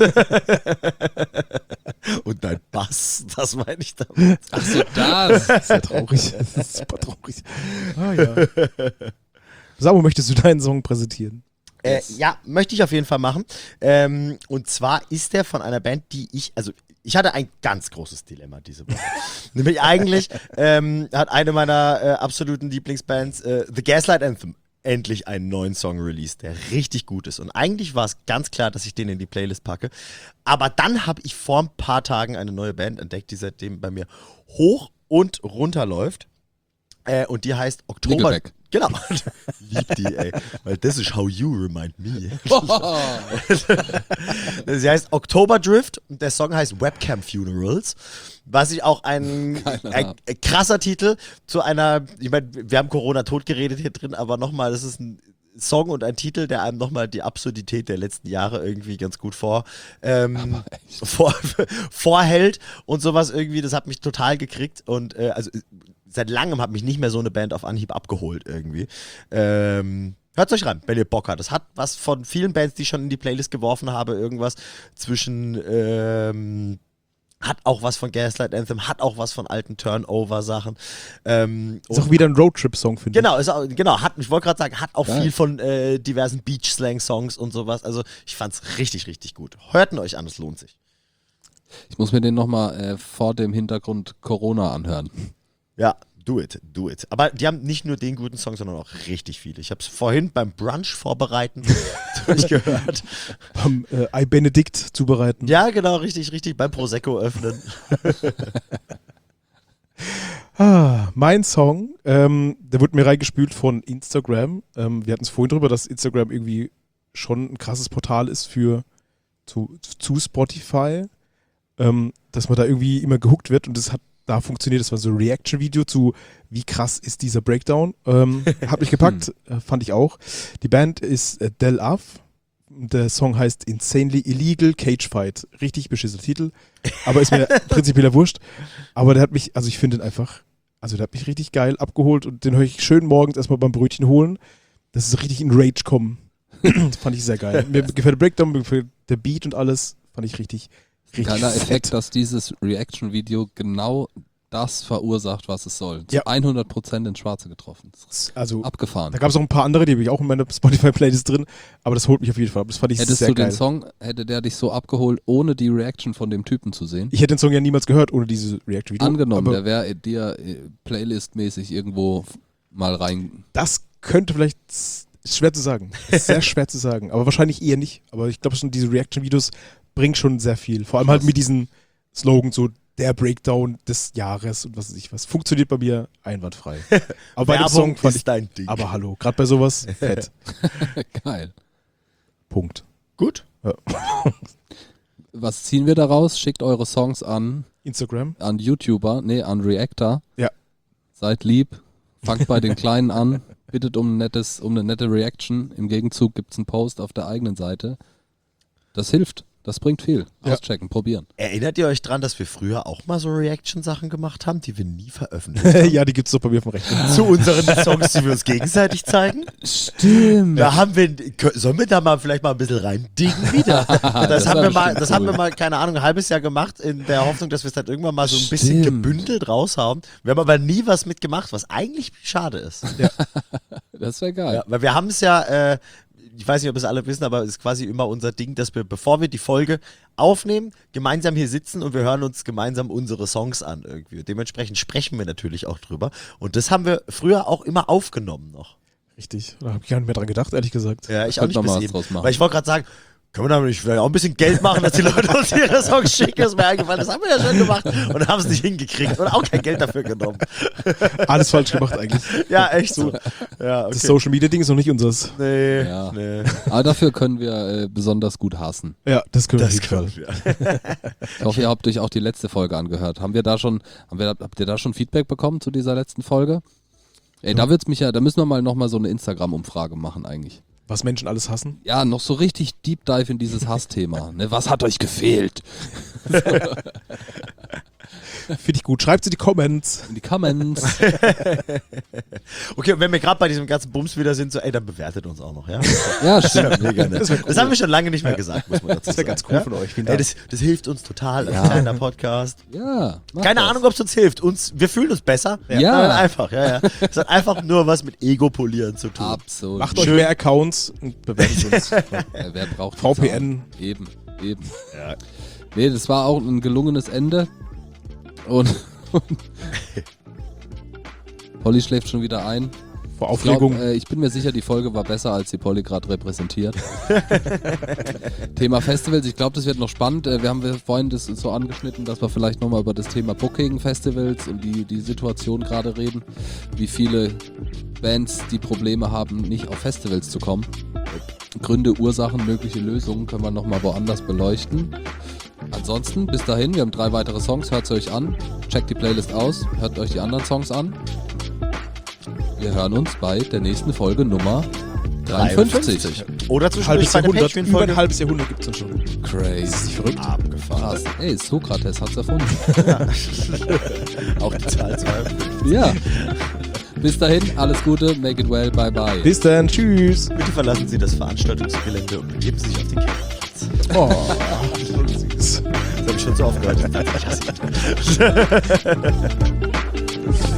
Und dein Bass, das meine ich damit. Ach so, das. Das ist ja traurig. Das ist super traurig. Ah ja. Samu, möchtest du deinen Song präsentieren? Ja, möchte ich auf jeden Fall machen. Und zwar ist der von einer Band, ich hatte ein ganz großes Dilemma diese Woche. Nämlich eigentlich hat eine meiner absoluten Lieblingsbands, The Gaslight Anthem, endlich einen neuen Song released, der richtig gut ist. Und eigentlich war es ganz klar, dass ich den in die Playlist packe. Aber dann habe ich vor ein paar Tagen eine neue Band entdeckt, die seitdem bei mir hoch und runter läuft. Und die heißt Oktober. Nickelback. Genau. Lieb die, ey. Weil das ist how you remind me. Sie heißt October Drift und der Song heißt Webcam Funerals. Was ich auch ein krasser Titel zu einer, ich meine, wir haben Corona tot geredet hier drin, aber nochmal, das ist ein Song und ein Titel, der einem nochmal die Absurdität der letzten Jahre irgendwie ganz gut vorhält und sowas irgendwie, das hat mich total gekriegt und also seit langem hat mich nicht mehr so eine Band auf Anhieb abgeholt irgendwie. Hört euch rein, wenn ihr Bock habt. Es hat was von vielen Bands, die ich schon in die Playlist geworfen habe, irgendwas zwischen, hat auch was von Gaslight Anthem, hat auch was von alten Turnover-Sachen. Ist auch wieder ein Roadtrip-Song, finde ich. Genau, ich wollte gerade sagen, hat auch Geil. viel von diversen Beach-Slang-Songs und sowas. Also ich fand's richtig, richtig gut. Hört ihn euch an, es lohnt sich. Ich muss mir den nochmal vor dem Hintergrund Corona anhören. Ja, do it. Aber die haben nicht nur den guten Song, sondern auch richtig viele. Ich habe es vorhin beim Brunch vorbereiten durchgehört. Beim Ei Benedikt zubereiten. Ja, genau, richtig. Beim Prosecco öffnen. Mein Song, der wurde mir reingespült von Instagram. Wir hatten es vorhin drüber, dass Instagram irgendwie schon ein krasses Portal ist zu Spotify. Dass man da irgendwie immer gehuckt wird und das hat da funktioniert. Das war so ein Reaction-Video zu, wie krass ist dieser Breakdown. Hat mich gepackt, fand ich auch. Die Band ist Del Av. Der Song heißt Insanely Illegal Cage Fight. Richtig beschissener Titel, aber ist mir prinzipiell wurscht. Aber der hat mich, also ich finde den einfach, der hat mich richtig geil abgeholt und den höre ich schön morgens erstmal beim Brötchen holen. Das ist richtig in Rage kommen. Das fand ich sehr geil. Mir gefällt der Breakdown, mir gefällt der Beat und alles. Fand ich richtig Geiler fett. Effekt, dass dieses Reaction-Video genau das verursacht, was es soll. Zu Ja. 100% ins Schwarze getroffen. Das ist Also, abgefahren. da gab es auch ein paar andere, die habe ich auch in meiner Spotify-Playlist drin, aber das holt mich auf jeden Fall ab. Das fand ich Hättest sehr du geil. den Song, hätte der dich so abgeholt, ohne die Reaction von dem Typen zu sehen? Ich hätte den Song ja niemals gehört ohne dieses React-Video. Angenommen, aber der wäre dir Playlist-mäßig irgendwo mal rein. das könnte vielleicht, ist schwer zu sagen, sehr schwer zu sagen, aber wahrscheinlich eher nicht. Aber ich glaube schon, diese Reaction-Videos bringen schon sehr viel. Vor allem halt mit diesen Slogan so, der Breakdown des Jahres und was weiß ich was. Funktioniert bei mir einwandfrei. Aber bei dem Song fand ich, dein Ding. aber hallo, gerade bei sowas, fett. Geil. Punkt. Gut. Ja. Was ziehen wir daraus? Schickt eure Songs an Instagram. YouTuber, an Reactor. Ja. Seid lieb, fangt bei den Kleinen an, bittet um eine nette Reaction. Im Gegenzug gibt es einen Post auf der eigenen Seite. Das hilft, das bringt viel. Ja. Auschecken, probieren. Erinnert ihr euch dran, dass wir früher auch mal so Reaction-Sachen gemacht haben, die wir nie veröffentlicht haben? Ja, die gibt's doch bei mir auf dem Rechner. Zu unseren Songs, die wir uns gegenseitig zeigen? Stimmt. Da haben wir, sollen wir da mal vielleicht mal ein bisschen reindingen wieder? Das haben wir mal, keine Ahnung, ein halbes Jahr gemacht, in der Hoffnung, dass wir es dann irgendwann mal so ein bisschen Stimmt. gebündelt raushauen. Wir haben aber nie was mitgemacht, was eigentlich schade ist. Das wäre geil. Ja, weil wir haben es ja, ich weiß nicht, ob es alle wissen, aber es ist quasi immer unser Ding, dass wir, bevor wir die Folge aufnehmen, gemeinsam hier sitzen und wir hören uns gemeinsam unsere Songs an irgendwie. Dementsprechend sprechen wir natürlich auch drüber. Und das haben wir früher auch immer aufgenommen noch. Richtig. Da habe ich gar nicht mehr dran gedacht, ehrlich gesagt. Ja, ich auch Könnte nicht man bis mal was eben. draus machen. Weil ich wollte gerade sagen, können wir damit nicht vielleicht auch ein bisschen Geld machen, dass die Leute uns ihre Songs schicken? Das ist mir eingefallen. Das haben wir ja schon gemacht und haben es nicht hingekriegt und auch kein Geld dafür genommen. Alles falsch gemacht eigentlich. Ja, echt so. Ja, okay. Das Social Media Ding ist noch nicht unseres. Nee, Ja. nee. Aber dafür können wir besonders gut hassen. Ja, das können wir auf Das jeden Fall. können wir. Ich hoffe, ihr habt euch auch die letzte Folge angehört. Habt ihr da schon Feedback bekommen zu dieser letzten Folge? Ey, da müssen wir mal nochmal so eine Instagram-Umfrage machen eigentlich. Was Menschen alles hassen. Ja, noch so richtig Deep Dive in dieses Hassthema. Ne, was hat euch gefehlt? Finde ich gut. Schreibt in die Comments. In die Comments. Okay, und wenn wir gerade bei diesem ganzen Bums wieder sind, so, ey, dann bewertet uns auch noch, ja? Ja, stimmt. Mega nett. Das wär cool. Das haben wir schon lange nicht mehr gesagt, muss man dazu Das wäre sagen. ganz cool von euch. Vielen Ey, Dank. das hilft uns total als Ja. kleiner Podcast. Ja. mach Keine das. Ahnung, ob es uns hilft. Wir fühlen uns besser. Ja. Einfach, ja. Es hat einfach nur was mit Ego-Polieren zu tun. Absolut. Macht euch mehr Accounts und bewertet uns. Wer braucht VPN. die Zahlen? Eben. Ja. Nee, das war auch ein gelungenes Ende. Und Polly schläft schon wieder ein. Vor Aufregung. Ich bin mir sicher, die Folge war besser, als die Polly gerade repräsentiert. Thema Festivals, ich glaube, das wird noch spannend. Wir haben vorhin das so angeschnitten, dass wir vielleicht nochmal über das Thema Booking Festivals und die Situation gerade reden. Wie viele Bands die Probleme haben, nicht auf Festivals zu kommen. Gründe, Ursachen, mögliche Lösungen können wir nochmal woanders beleuchten. Ansonsten, bis dahin, wir haben 3 weitere Songs, hört es euch an, checkt die Playlist aus, hört euch die anderen Songs an. Wir hören uns bei der nächsten Folge Nummer 53. Oder zwischendurch halbes bei der Jahrhundert. Über Patreon-Folge. ein halbes Jahrhundert gibt es dann schon. Crazy. Ist nicht verrückt? Abgefahren. Krass. Ey, Sokrates hat's erfunden. Auch die Zahl 2. Ja. Bis dahin, alles Gute, make it well, bye bye. Bis dann, tschüss. Bitte verlassen Sie das Veranstaltungsgelände und begeben Sie sich auf den Campingplatz. Oh, voll süß. Das habe ich schon so oft gehört.